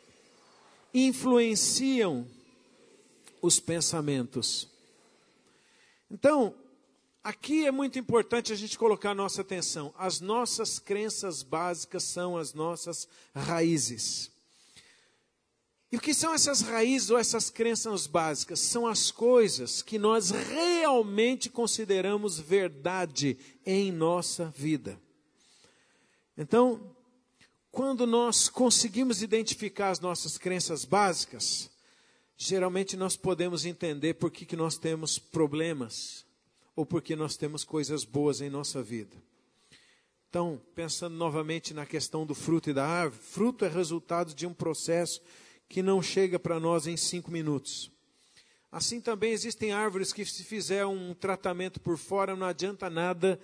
influenciam os pensamentos. Então, aqui é muito importante a gente colocar a nossa atenção. As nossas crenças básicas são as nossas raízes. E o que são essas raízes ou essas crenças básicas? São as coisas que nós realmente consideramos verdade em nossa vida. Então, Quando nós conseguimos identificar as nossas crenças básicas, geralmente nós podemos entender por que nós temos problemas ou por que nós temos coisas boas em nossa vida. Então, pensando novamente na questão do fruto e da árvore, fruto é resultado de um processo que não chega para nós em 5 minutos. Assim também existem árvores que, se fizer um tratamento por fora, não adianta nada,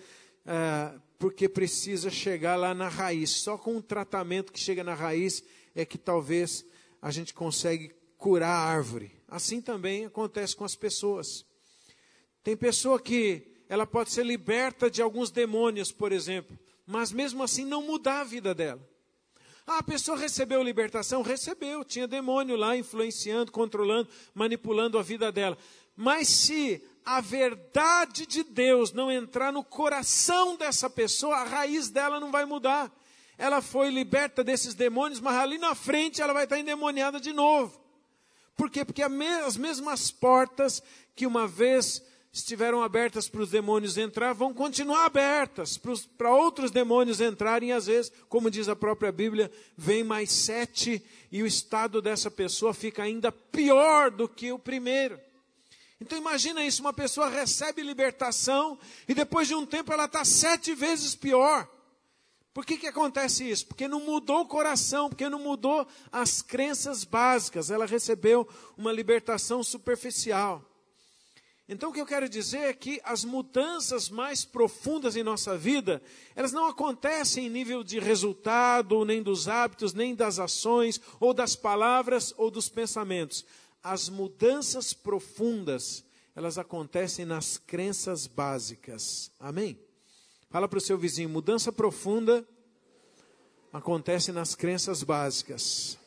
porque precisa chegar lá na raiz. Só com um tratamento que chega na raiz é que talvez a gente consegue curar a árvore. Assim também acontece com as pessoas. Tem pessoa que ela pode ser liberta de alguns demônios, por exemplo, mas mesmo assim não mudar a vida dela. A pessoa recebeu libertação? Recebeu, tinha demônio lá influenciando, controlando, manipulando a vida dela. Mas se a verdade de Deus não entrar no coração dessa pessoa, a raiz dela não vai mudar. Ela foi liberta desses demônios, mas ali na frente ela vai estar endemoniada de novo. Por quê? Porque as mesmas portas que uma vez estiveram abertas para os demônios entrar, vão continuar abertas para outros demônios entrarem, e às vezes, como diz a própria Bíblia, vem mais 7 e o estado dessa pessoa fica ainda pior do que o primeiro. Então imagina isso, uma pessoa recebe libertação e depois de um tempo ela está 7 vezes pior. Por que acontece isso? Porque não mudou o coração, porque não mudou as crenças básicas, ela recebeu uma libertação superficial. Então o que eu quero dizer é que as mudanças mais profundas em nossa vida, elas não acontecem em nível de resultado, nem dos hábitos, nem das ações, ou das palavras, ou dos pensamentos. As mudanças profundas, elas acontecem nas crenças básicas. Amém? Fala para o seu vizinho, mudança profunda acontece nas crenças básicas.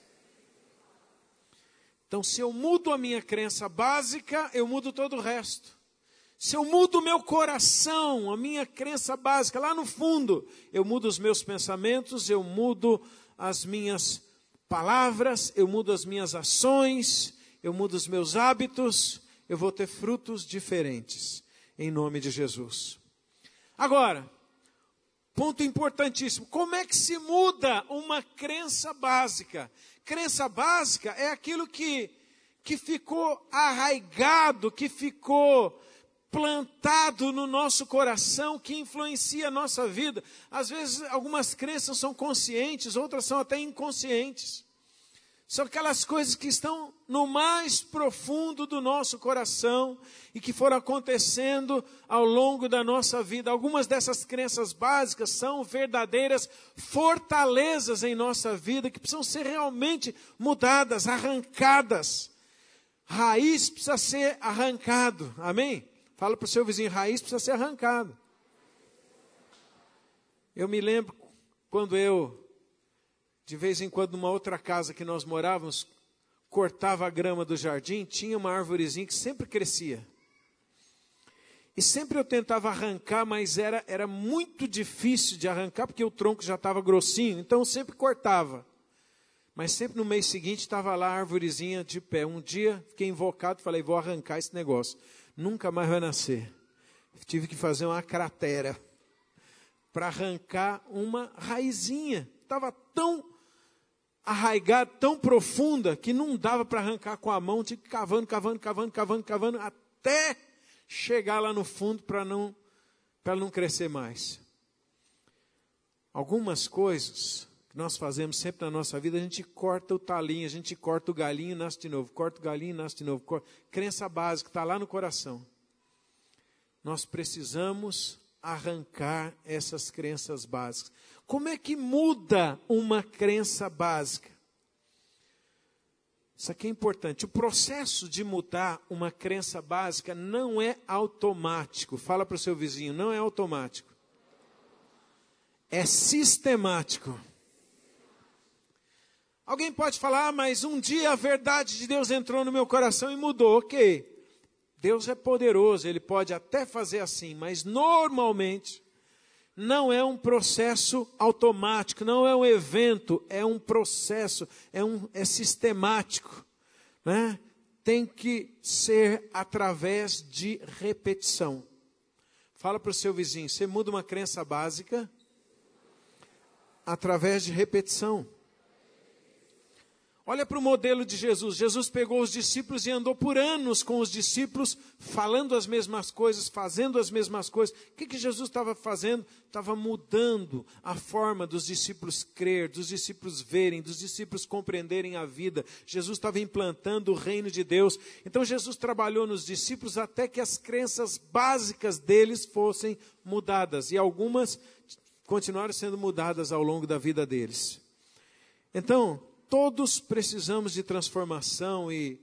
Então, se eu mudo a minha crença básica, eu mudo todo o resto. Se eu mudo o meu coração, a minha crença básica, lá no fundo, eu mudo os meus pensamentos, eu mudo as minhas palavras, eu mudo as minhas ações, eu mudo os meus hábitos, eu vou ter frutos diferentes, em nome de Jesus. Agora, ponto importantíssimo, como é que se muda uma crença básica? Crença básica é aquilo que ficou arraigado, que ficou plantado no nosso coração, que influencia a nossa vida. Às vezes algumas crenças são conscientes, outras são até inconscientes. São aquelas coisas que estão no mais profundo do nosso coração e que foram acontecendo ao longo da nossa vida. Algumas dessas crenças básicas são verdadeiras fortalezas em nossa vida que precisam ser realmente mudadas, arrancadas. Raiz precisa ser arrancado. Amém? Fala para o seu vizinho, raiz precisa ser arrancado. Eu me lembro quando de vez em quando, numa outra casa que nós morávamos, cortava a grama do jardim, tinha uma arvorezinha que sempre crescia. E sempre eu tentava arrancar, mas era muito difícil de arrancar, porque o tronco já estava grossinho, então eu sempre cortava. Mas sempre no mês seguinte estava lá a arvorezinha de pé. Um dia fiquei invocado, falei, vou arrancar esse negócio. Nunca mais vai nascer. Tive que fazer uma cratera para arrancar uma raizinha. Estava tão arraigada, tão profunda, que não dava para arrancar com a mão, tinha que ir cavando, até chegar lá no fundo para não crescer mais. Algumas coisas que nós fazemos sempre na nossa vida, a gente corta o talinho, a gente corta o galinho e nasce de novo, corta o galinho e nasce de novo. Crença básica, está lá no coração. Nós precisamos arrancar essas crenças básicas. Como é que muda uma crença básica? Isso aqui é importante. O processo de mudar uma crença básica não é automático. Fala para o seu vizinho, não é automático. É sistemático. Alguém pode falar, mas um dia a verdade de Deus entrou no meu coração e mudou. Ok. Deus é poderoso, Ele pode até fazer assim, mas normalmente não é um processo automático, não é um evento, é um processo, é sistemático, né? Tem que ser através de repetição. Fala para o seu vizinho, você muda uma crença básica através de repetição. Olha para o modelo de Jesus. Jesus pegou os discípulos e andou por anos com os discípulos, falando as mesmas coisas, fazendo as mesmas coisas. O que Jesus estava fazendo? Estava mudando a forma dos discípulos crer, dos discípulos verem, dos discípulos compreenderem a vida. Jesus estava implantando o reino de Deus. Então Jesus trabalhou nos discípulos até que as crenças básicas deles fossem mudadas. E algumas continuaram sendo mudadas ao longo da vida deles. Então, todos precisamos de transformação e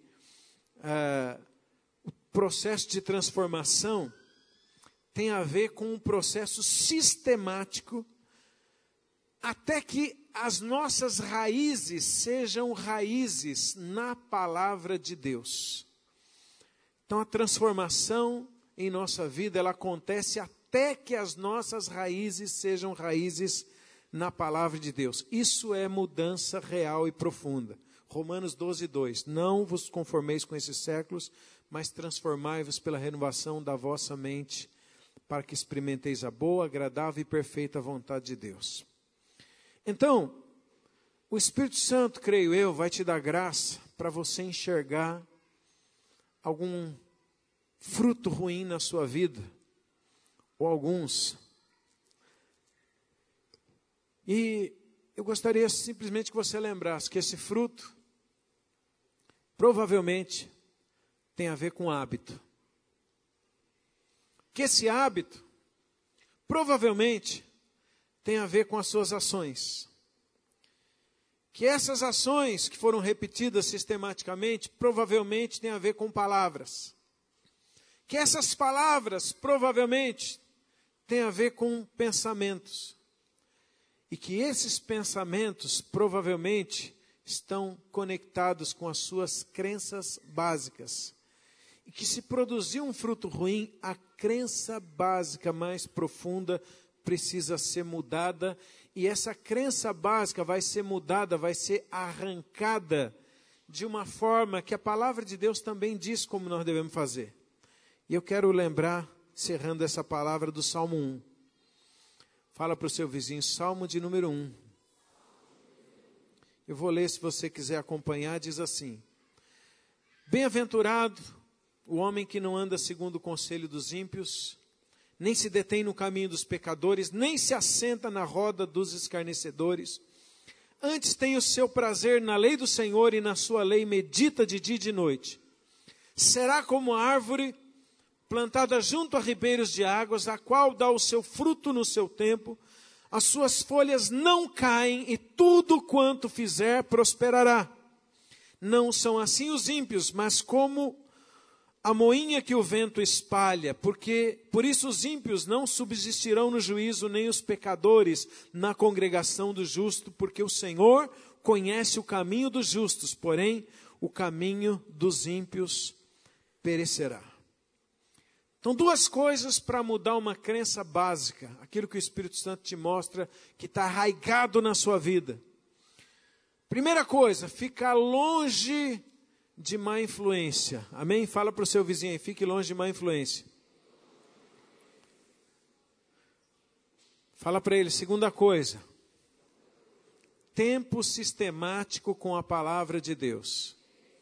o processo de transformação tem a ver com um processo sistemático até que as nossas raízes sejam raízes na palavra de Deus. Então a transformação em nossa vida, ela acontece até que as nossas raízes sejam raízes na palavra de Deus. Isso é mudança real e profunda. Romanos 12:2. Não vos conformeis com esses séculos, mas transformai-vos pela renovação da vossa mente, para que experimenteis a boa, agradável e perfeita vontade de Deus. Então, o Espírito Santo, creio eu, vai te dar graça para você enxergar algum fruto ruim na sua vida, ou alguns. E eu gostaria simplesmente que você lembrasse que esse fruto provavelmente tem a ver com hábito. Que esse hábito provavelmente tem a ver com as suas ações. Que essas ações que foram repetidas sistematicamente provavelmente tem a ver com palavras. Que essas palavras provavelmente tem a ver com pensamentos. E que esses pensamentos provavelmente estão conectados com as suas crenças básicas. E que se produzir um fruto ruim, a crença básica mais profunda precisa ser mudada. E essa crença básica vai ser mudada, vai ser arrancada de uma forma que a palavra de Deus também diz como nós devemos fazer. E eu quero lembrar, encerrando essa palavra, do Salmo 1. Fala para o seu vizinho, Salmo de número 1. Eu vou ler, se você quiser acompanhar, diz assim: Bem-aventurado o homem que não anda segundo o conselho dos ímpios, nem se detém no caminho dos pecadores, nem se assenta na roda dos escarnecedores. Antes tem o seu prazer na lei do Senhor, e na sua lei medita de dia e de noite. Será como a árvore plantada junto a ribeiros de águas, a qual dá o seu fruto no seu tempo, as suas folhas não caem, e tudo quanto fizer prosperará. Não são assim os ímpios, mas como a moinha que o vento espalha, por isso os ímpios não subsistirão no juízo, nem os pecadores na congregação do justo, porque o Senhor conhece o caminho dos justos, porém o caminho dos ímpios perecerá. Então, duas coisas para mudar uma crença básica, aquilo que o Espírito Santo te mostra que está arraigado na sua vida. Primeira coisa, ficar longe de má influência. Amém? Fala para o seu vizinho aí, fique longe de má influência. Fala para ele, segunda coisa, tempo sistemático com a palavra de Deus.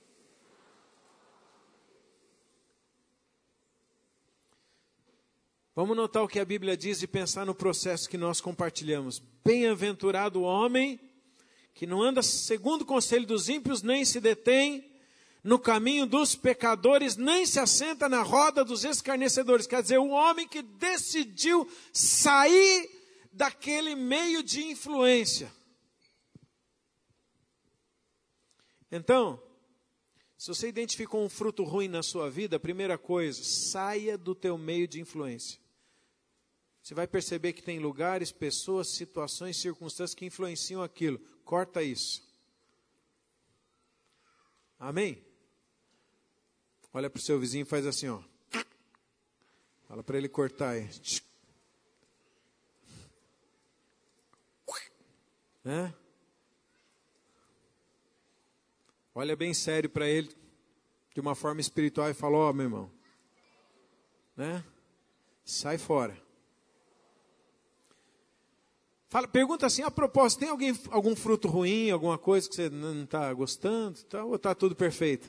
Vamos notar o que a Bíblia diz e pensar no processo que nós compartilhamos. Bem-aventurado o homem que não anda segundo o conselho dos ímpios, nem se detém no caminho dos pecadores, nem se assenta na roda dos escarnecedores. Quer dizer, o homem que decidiu sair daquele meio de influência. Então, se você identificou um fruto ruim na sua vida, a primeira coisa, saia do teu meio de influência. Você vai perceber que tem lugares, pessoas, situações, circunstâncias que influenciam aquilo. Corta isso. Amém? Olha para o seu vizinho e faz assim, ó. Fala para ele cortar aí. Né? Olha bem sério para ele, de uma forma espiritual, e fala, ó, meu irmão, né? Sai fora. Pergunta assim, a propósito, tem algum fruto ruim, alguma coisa que você não está gostando? Ou está tudo perfeito?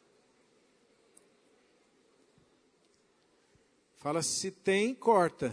Fala, se tem, corta.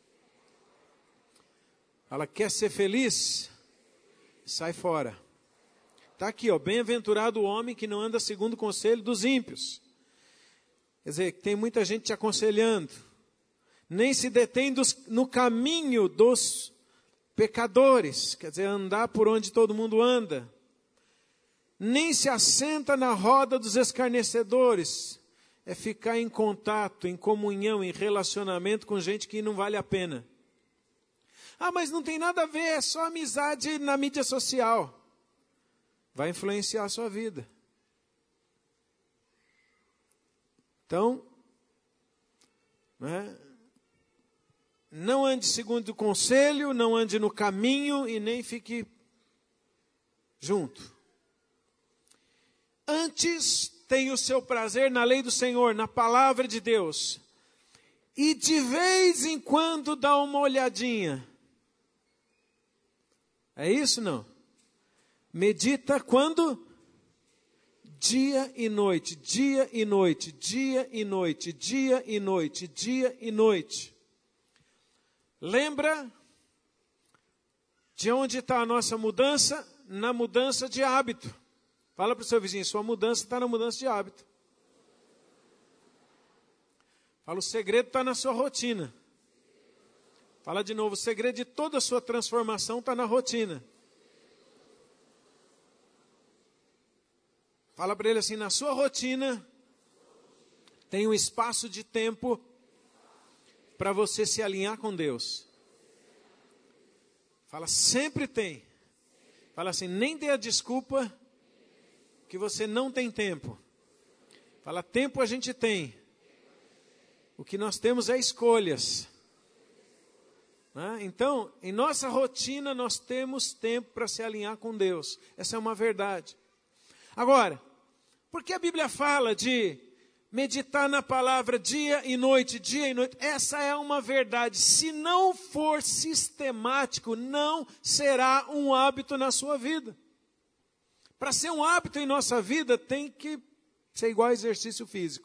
Fala, quer ser feliz? Sai fora. Está aqui, ó, bem-aventurado o homem que não anda segundo o conselho dos ímpios. Quer dizer, tem muita gente te aconselhando. Nem se detém no caminho dos pecadores. Quer dizer, andar por onde todo mundo anda. Nem se assenta na roda dos escarnecedores. É ficar em contato, em comunhão, em relacionamento com gente que não vale a pena. Ah, mas não tem nada a ver, é só amizade na mídia social. Vai influenciar a sua vida. Então, não ande segundo o conselho, não ande no caminho e nem fique junto. Antes, tenha o seu prazer na lei do Senhor, na palavra de Deus. E de vez em quando dá uma olhadinha. É isso, não? Medita quando? Dia e noite, dia e noite, dia e noite, dia e noite, dia e noite. Lembra de onde está a nossa mudança? Na mudança de hábito. Fala para o seu vizinho, sua mudança está na mudança de hábito. Fala, o segredo está na sua rotina. Fala de novo, o segredo de toda a sua transformação está na rotina. Fala para ele assim, na sua rotina, tem um espaço de tempo para você se alinhar com Deus. Fala, sempre tem. Fala assim, nem dê a desculpa que você não tem tempo. Fala, tempo a gente tem. O que nós temos é escolhas. Então, em nossa rotina, nós temos tempo para se alinhar com Deus. Essa é uma verdade. Agora, por que a Bíblia fala de meditar na palavra dia e noite, dia e noite? Essa é uma verdade. Se não for sistemático, não será um hábito na sua vida. Para ser um hábito em nossa vida, tem que ser igual exercício físico.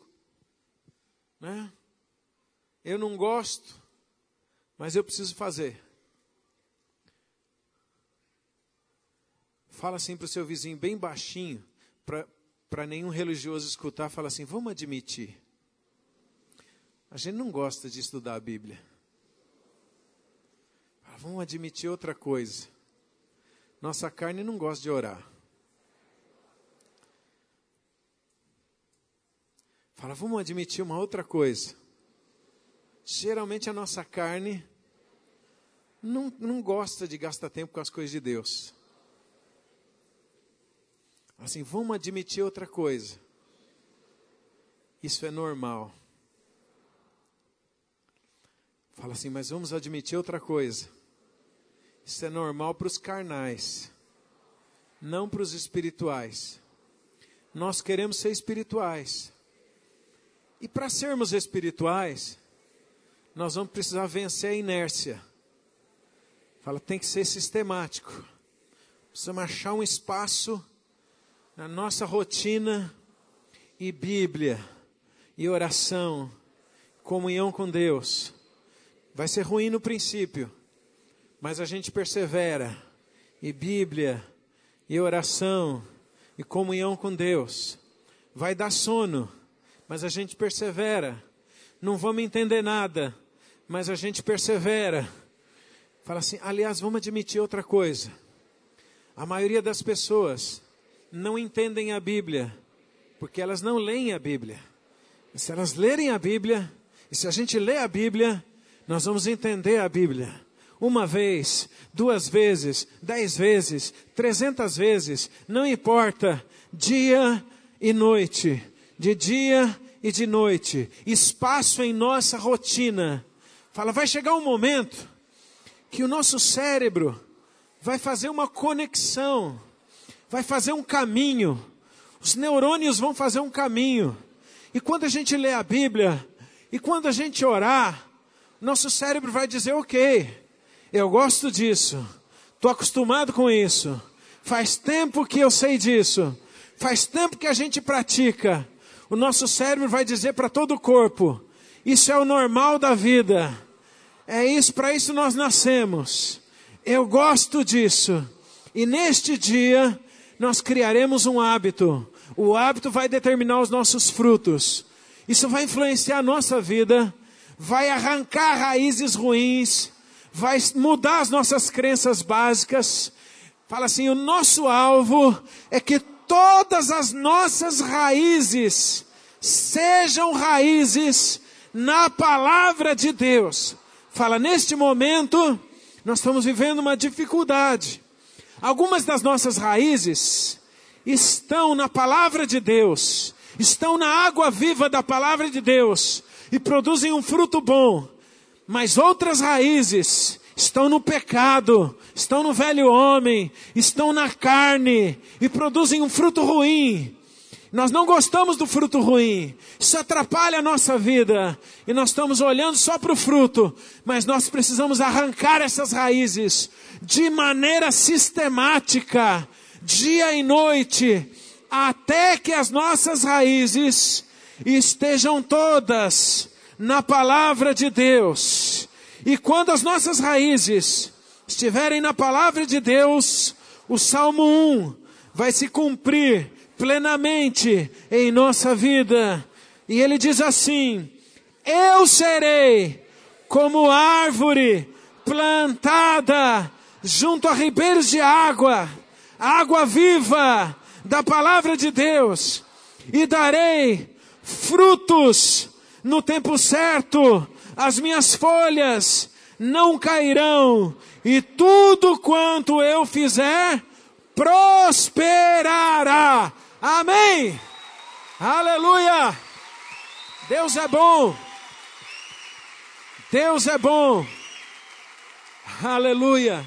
Eu não gosto, mas eu preciso fazer. Fala assim para o seu vizinho, bem baixinho, para nenhum religioso escutar, fala assim, vamos admitir. A gente não gosta de estudar a Bíblia. Vamos admitir outra coisa. Nossa carne não gosta de orar. Fala, vamos admitir uma outra coisa. Geralmente a nossa carne não gosta de gastar tempo com as coisas de Deus. Assim, vamos admitir outra coisa. Isso é normal. Fala assim, mas vamos admitir outra coisa. Isso é normal para os carnais, não para os espirituais. Nós queremos ser espirituais. E para sermos espirituais, nós vamos precisar vencer a inércia. Fala, tem que ser sistemático. Precisamos achar um espaço na nossa rotina e Bíblia, e oração, comunhão com Deus. Vai ser ruim no princípio, mas a gente persevera, e Bíblia, e oração, e comunhão com Deus. Vai dar sono, mas a gente persevera. Não vamos entender nada, mas a gente persevera. Fala assim, aliás, vamos admitir outra coisa. A maioria das pessoas não entendem a Bíblia, porque elas não leem a Bíblia. E se elas lerem a Bíblia, e se a gente ler a Bíblia, nós vamos entender a Bíblia. 1 vez, 2 vezes, 10 vezes, 300 vezes, não importa, dia e noite, de dia e de noite, espaço em nossa rotina. Fala, vai chegar um momento que o nosso cérebro vai fazer uma conexão, vai fazer um caminho, os neurônios vão fazer um caminho, e quando a gente lê a Bíblia, e quando a gente orar, nosso cérebro vai dizer, ok, Eu gosto disso. Estou acostumado com isso. Faz tempo que eu sei disso. Faz tempo que a gente pratica. O nosso cérebro vai dizer para todo o corpo: isso é o normal da vida. É isso, para isso nós nascemos. Eu gosto disso. E neste dia, nós criaremos um hábito. O hábito vai determinar os nossos frutos. Isso vai influenciar a nossa vida. Vai arrancar raízes ruins. Vai mudar as nossas crenças básicas. Fala assim, o nosso alvo é que todas as nossas raízes sejam raízes na palavra de Deus. Fala, neste momento, nós estamos vivendo uma dificuldade. Algumas das nossas raízes estão na palavra de Deus, estão na água viva da palavra de Deus e produzem um fruto bom. Mas outras raízes estão no pecado, estão no velho homem, estão na carne e produzem um fruto ruim. Nós não gostamos do fruto ruim, isso atrapalha a nossa vida e nós estamos olhando só para o fruto, mas nós precisamos arrancar essas raízes de maneira sistemática, dia e noite, até que as nossas raízes estejam todas na palavra de Deus. E quando as nossas raízes estiverem na palavra de Deus, o Salmo 1 vai se cumprir plenamente em nossa vida. E ele diz assim: eu serei como árvore plantada junto a ribeiros de água, água viva da palavra de Deus, e darei frutos no tempo certo, as minhas folhas não cairão, e tudo quanto eu fizer prosperará. Amém! Aleluia! Deus é bom! Deus é bom! Aleluia!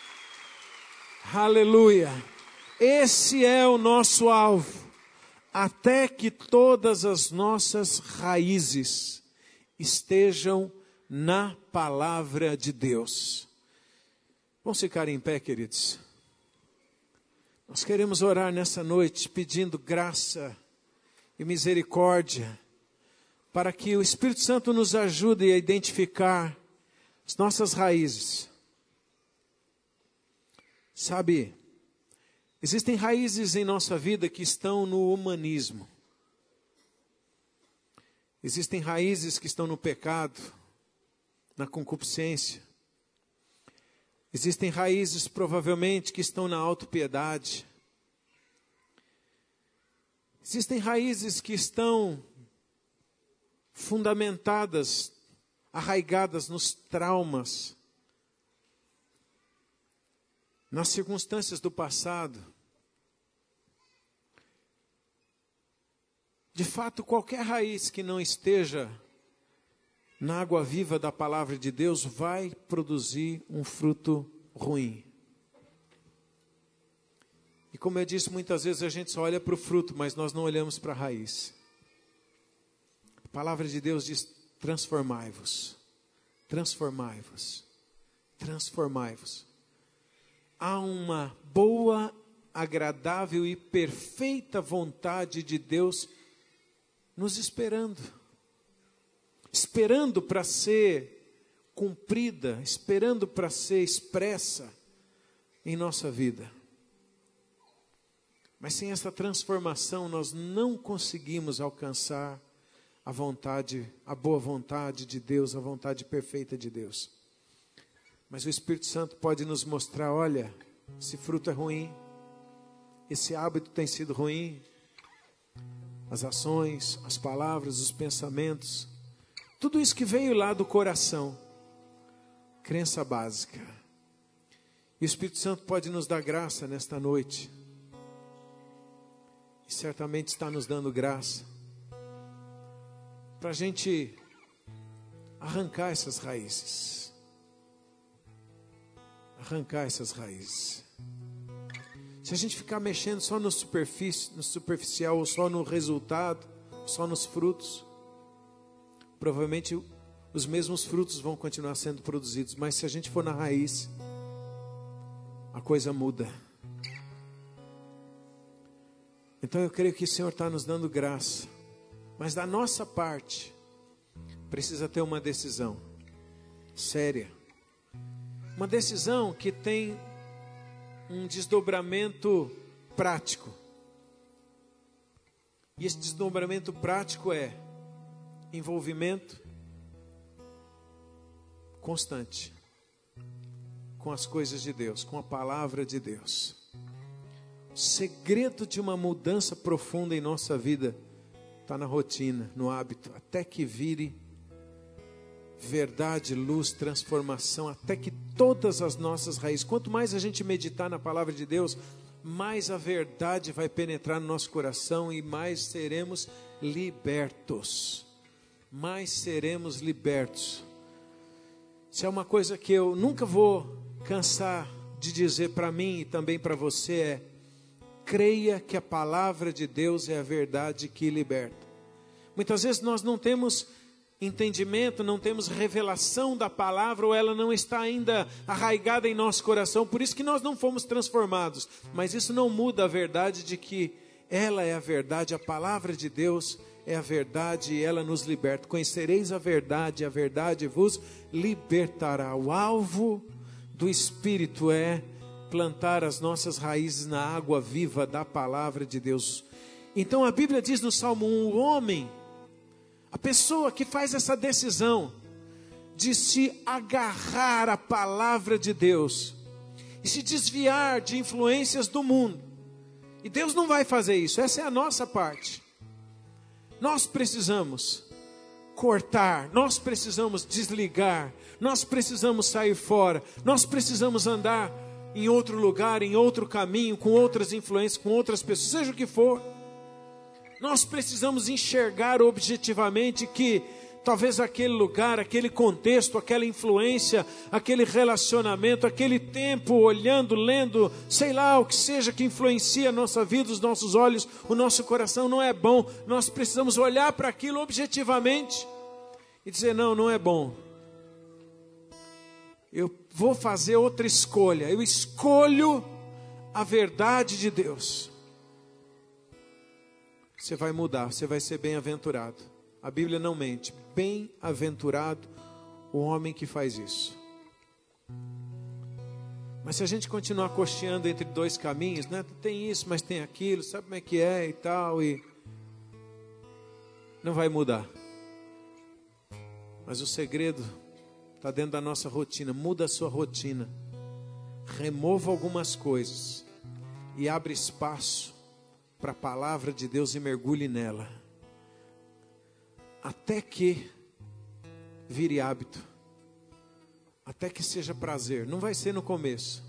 Aleluia! Esse é o nosso alvo, até que todas as nossas raízes estejam na palavra de Deus. Vamos ficar em pé, queridos. Nós queremos orar nessa noite pedindo graça e misericórdia para que o Espírito Santo nos ajude a identificar as nossas raízes. Sabe, existem raízes em nossa vida que estão no humanismo. Existem raízes que estão no pecado, na concupiscência. Existem raízes, provavelmente, que estão na autopiedade. Existem raízes que estão fundamentadas, arraigadas nos traumas, nas circunstâncias do passado. De fato, qualquer raiz que não esteja na água viva da palavra de Deus vai produzir um fruto ruim. E como eu disse, muitas vezes a gente só olha para o fruto, mas nós não olhamos para a raiz. A palavra de Deus diz: transformai-vos, transformai-vos, transformai-vos. Há uma boa, agradável e perfeita vontade de Deus nos esperando para ser cumprida, esperando para ser expressa em nossa vida. Mas sem essa transformação nós não conseguimos alcançar a vontade, a boa vontade de Deus, a vontade perfeita de Deus. Mas o Espírito Santo pode nos mostrar: olha, esse fruto é ruim, esse hábito tem sido ruim, as ações, as palavras, os pensamentos, tudo isso que veio lá do coração, crença básica. E o Espírito Santo pode nos dar graça nesta noite, e certamente está nos dando graça, para a gente arrancar essas raízes. Arrancar essas raízes. Se a gente ficar mexendo só no superficial, ou só no resultado, só nos frutos, provavelmente os mesmos frutos vão continuar sendo produzidos. Mas se a gente for na raiz, a coisa muda. Então eu creio que o Senhor está nos dando graça. Mas da nossa parte, precisa ter uma decisão séria. Uma decisão que tem um desdobramento prático. E esse desdobramento prático é envolvimento constante com as coisas de Deus, com a palavra de Deus. O segredo de uma mudança profunda em nossa vida está na rotina, no hábito, até que vire verdade, luz, transformação, até que todas as nossas raízes, quanto mais a gente meditar na palavra de Deus, mais a verdade vai penetrar no nosso coração e mais seremos libertos. Mais seremos libertos. Se é uma coisa que eu nunca vou cansar de dizer para mim e também para você é: creia que a palavra de Deus é a verdade que liberta. Muitas vezes nós não temos entendimento, não temos revelação da palavra, ou ela não está ainda arraigada em nosso coração, por isso que nós não fomos transformados. Mas isso não muda a verdade de que ela é a verdade, a palavra de Deus é a verdade e ela nos liberta. Conhecereis a verdade vos libertará. O alvo do Espírito é plantar as nossas raízes na água viva da palavra de Deus. Então a Bíblia diz no Salmo 1, o homem, a pessoa que faz essa decisão de se agarrar à palavra de Deus e se desviar de influências do mundo, e Deus não vai fazer isso, essa é a nossa parte. Nós precisamos cortar, nós precisamos desligar, nós precisamos sair fora, nós precisamos andar em outro lugar, em outro caminho, com outras influências, com outras pessoas, seja o que for. Nós precisamos enxergar objetivamente que talvez aquele lugar, aquele contexto, aquela influência, aquele relacionamento, aquele tempo, olhando, lendo, sei lá, o que seja que influencia a nossa vida, os nossos olhos, o nosso coração, não é bom. Nós precisamos olhar para aquilo objetivamente e dizer, não é bom. Eu vou fazer outra escolha. Eu escolho a verdade de Deus. Você vai mudar, você vai ser bem-aventurado. A Bíblia não mente. Bem-aventurado o homem que faz isso. Mas se a gente continuar cocheando entre dois caminhos, né? Tem isso, mas tem aquilo, sabe como é que é e tal, e não vai mudar. Mas o segredo está dentro da nossa rotina. Muda a sua rotina. Remova algumas coisas e abre espaço para a palavra de Deus e mergulhe nela. Até que vire hábito. Até que seja prazer. Não vai ser no começo.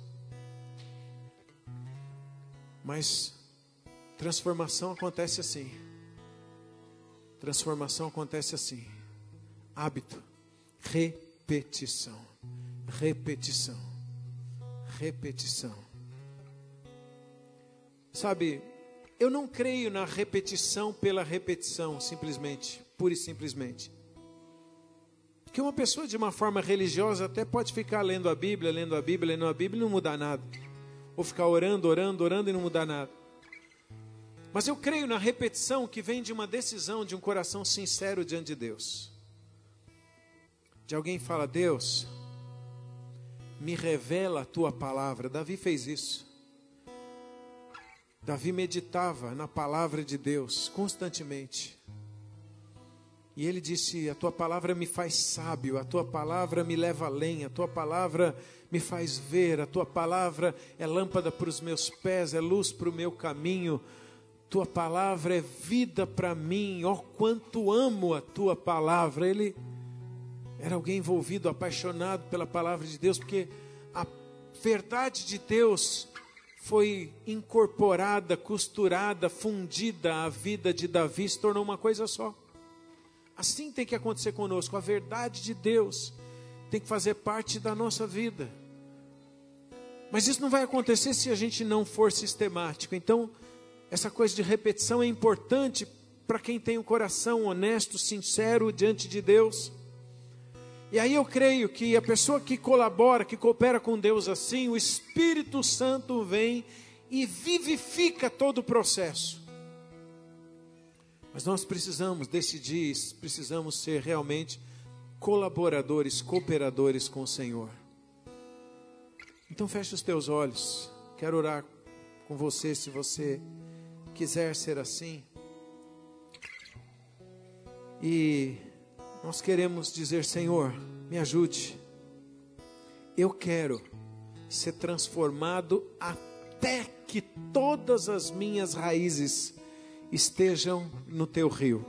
Mas transformação acontece assim. Transformação acontece assim. Hábito. Repetição. Repetição. Repetição. Sabe, eu não creio na repetição pela repetição, simplesmente, pura e simplesmente. Porque uma pessoa de uma forma religiosa até pode ficar lendo a Bíblia e não mudar nada. Ou ficar orando e não mudar nada. Mas eu creio na repetição que vem de uma decisão, de um coração sincero diante de Deus. De alguém que fala, Deus, me revela a tua palavra. Davi fez isso. Davi meditava na palavra de Deus constantemente. E ele disse, a tua palavra me faz sábio, a tua palavra me leva além, a tua palavra me faz ver, a tua palavra é lâmpada para os meus pés, é luz para o meu caminho, tua palavra é vida para mim, ó quanto amo a tua palavra. Ele era alguém envolvido, apaixonado pela palavra de Deus, porque a verdade de Deus foi incorporada, costurada, fundida à vida de Davi, se tornou uma coisa só. Assim tem que acontecer conosco. A verdade de Deus tem que fazer parte da nossa vida. Mas isso não vai acontecer se a gente não for sistemático. Então, essa coisa de repetição é importante para quem tem um coração honesto, sincero diante de Deus. E aí eu creio que a pessoa que colabora, que coopera com Deus assim, o Espírito Santo vem e vivifica todo o processo. Mas nós precisamos decidir, precisamos ser realmente colaboradores, cooperadores com o Senhor. Então feche os teus olhos. Quero orar com você, se você quiser ser assim. E nós queremos dizer: Senhor, me ajude. Eu quero ser transformado até que todas as minhas raízes estejam no teu rio.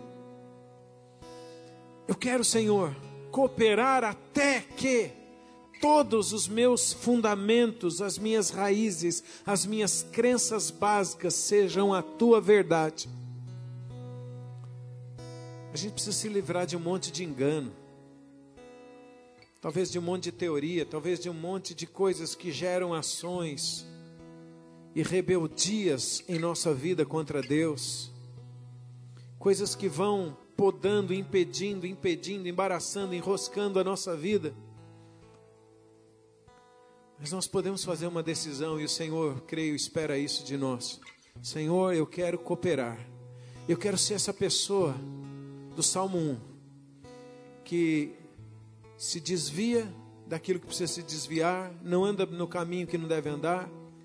Eu quero, Senhor, cooperar até que todos os meus fundamentos, as minhas raízes, as minhas crenças básicas sejam a tua verdade. A gente precisa se livrar de um monte de engano, talvez de um monte de teoria, talvez de um monte de coisas que geram ações e rebeldias em nossa vida contra Deus, coisas que vão podando, impedindo, embaraçando, enroscando a nossa vida. Mas nós podemos fazer uma decisão, e o Senhor, creio, espera isso de nós. Senhor, eu quero cooperar, eu quero ser essa pessoa do Salmo 1, que se desvia daquilo que precisa se desviar, não anda no caminho que não deve andar,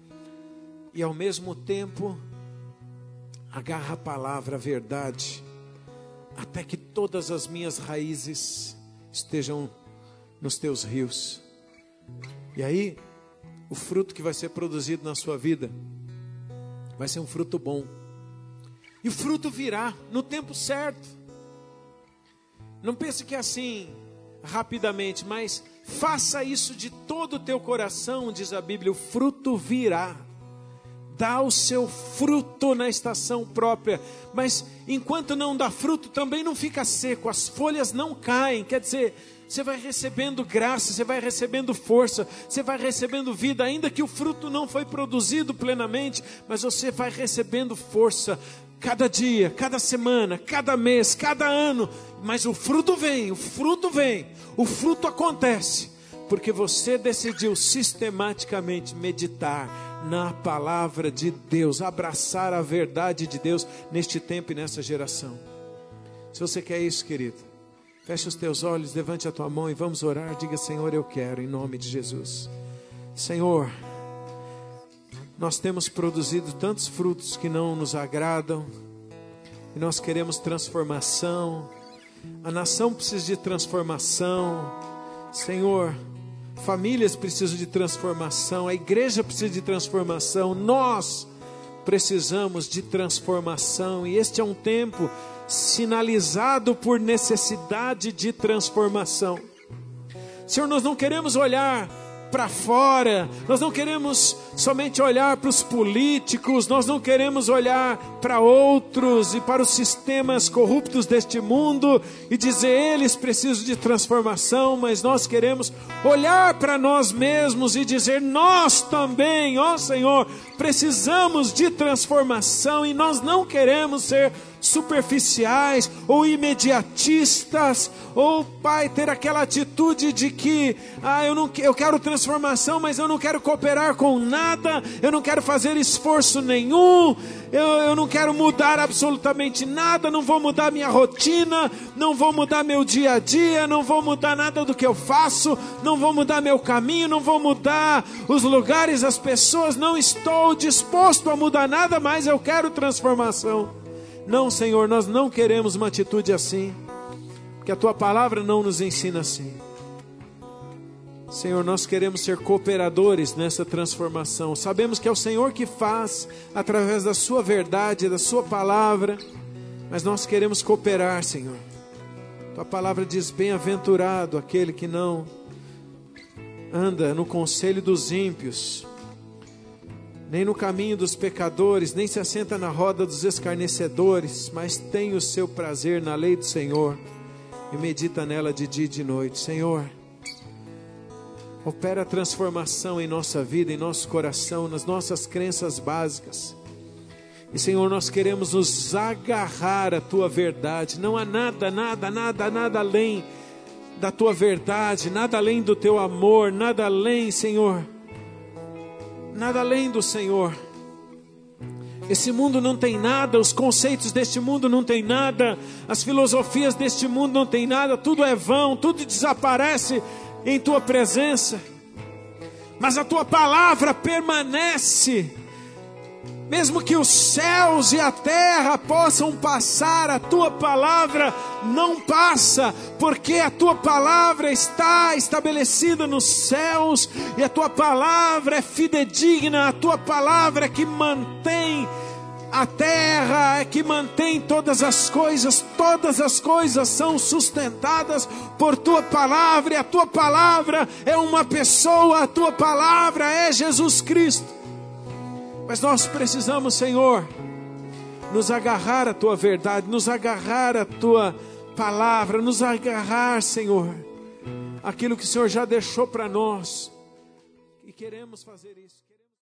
e ao mesmo tempo agarra a palavra, a verdade, até que todas as minhas raízes estejam nos teus rios. E aí, o fruto que vai ser produzido na sua vida vai ser um fruto bom, e o fruto virá no tempo certo. Não pense que é assim, rapidamente, mas faça isso de todo o teu coração, diz a Bíblia, o fruto virá. Dá o seu fruto na estação própria, mas enquanto não dá fruto, também não fica seco, as folhas não caem, quer dizer, você vai recebendo graça, você vai recebendo força, você vai recebendo vida, ainda que o fruto não foi produzido plenamente, mas você vai recebendo força, cada dia, cada semana, cada mês, cada ano, mas o fruto vem, o fruto acontece, porque você decidiu sistematicamente meditar na palavra de Deus, abraçar a verdade de Deus neste tempo e nessa geração. Se você quer isso, querido, feche os teus olhos, levante a tua mão e vamos orar. Diga: Senhor, eu quero, em nome de Jesus. Senhor, nós temos produzido tantos frutos que não nos agradam, e nós queremos transformação. A nação precisa de transformação, Senhor. Famílias precisam de transformação, a igreja precisa de transformação, nós precisamos de transformação, e este é um tempo sinalizado por necessidade de transformação. Senhor, nós não queremos olhar para fora, nós não queremos somente olhar para os políticos, nós não queremos olhar para outros e para os sistemas corruptos deste mundo e dizer eles precisam de transformação, mas nós queremos olhar para nós mesmos e dizer nós também, ó Senhor, precisamos de transformação, e nós não queremos ser superficiais ou imediatistas, ou Pai, ter aquela atitude de que eu quero transformação, mas eu não quero cooperar com nada, eu não quero fazer esforço nenhum, eu não quero mudar absolutamente nada, não vou mudar minha rotina, não vou mudar meu dia a dia, não vou mudar nada do que eu faço, não vou mudar meu caminho, não vou mudar os lugares, as pessoas, não estou disposto a mudar nada, mas eu quero transformação. Não, Senhor, nós não queremos uma atitude assim, porque a Tua palavra não nos ensina assim. Senhor, nós queremos ser cooperadores nessa transformação. Sabemos que é o Senhor que faz através da Sua verdade, da Sua palavra, mas nós queremos cooperar, Senhor. Tua palavra diz: bem-aventurado aquele que não anda no conselho dos ímpios, nem no caminho dos pecadores, nem se assenta na roda dos escarnecedores, mas tem o seu prazer na lei do Senhor e medita nela de dia e de noite. Senhor, opera a transformação em nossa vida, em nosso coração, nas nossas crenças básicas. E Senhor, nós queremos nos agarrar à Tua verdade. Não há nada além da tua verdade, nada além do teu amor, nada além, Senhor, nada além do Senhor. Esse mundo não tem nada, os conceitos deste mundo não tem nada, as filosofias deste mundo não tem nada, tudo é vão, tudo desaparece em tua presença. Mas a tua palavra permanece. Mesmo que os céus e a terra possam passar, a tua palavra não passa, porque a tua palavra está estabelecida nos céus, e a tua palavra é fidedigna, a tua palavra é que mantém a terra, é que mantém todas as coisas são sustentadas por tua palavra, e a tua palavra é uma pessoa, a tua palavra é Jesus Cristo. Mas nós precisamos, Senhor, nos agarrar à tua verdade, nos agarrar à tua palavra, nos agarrar, Senhor, aquilo que o Senhor já deixou para nós, e queremos fazer isso.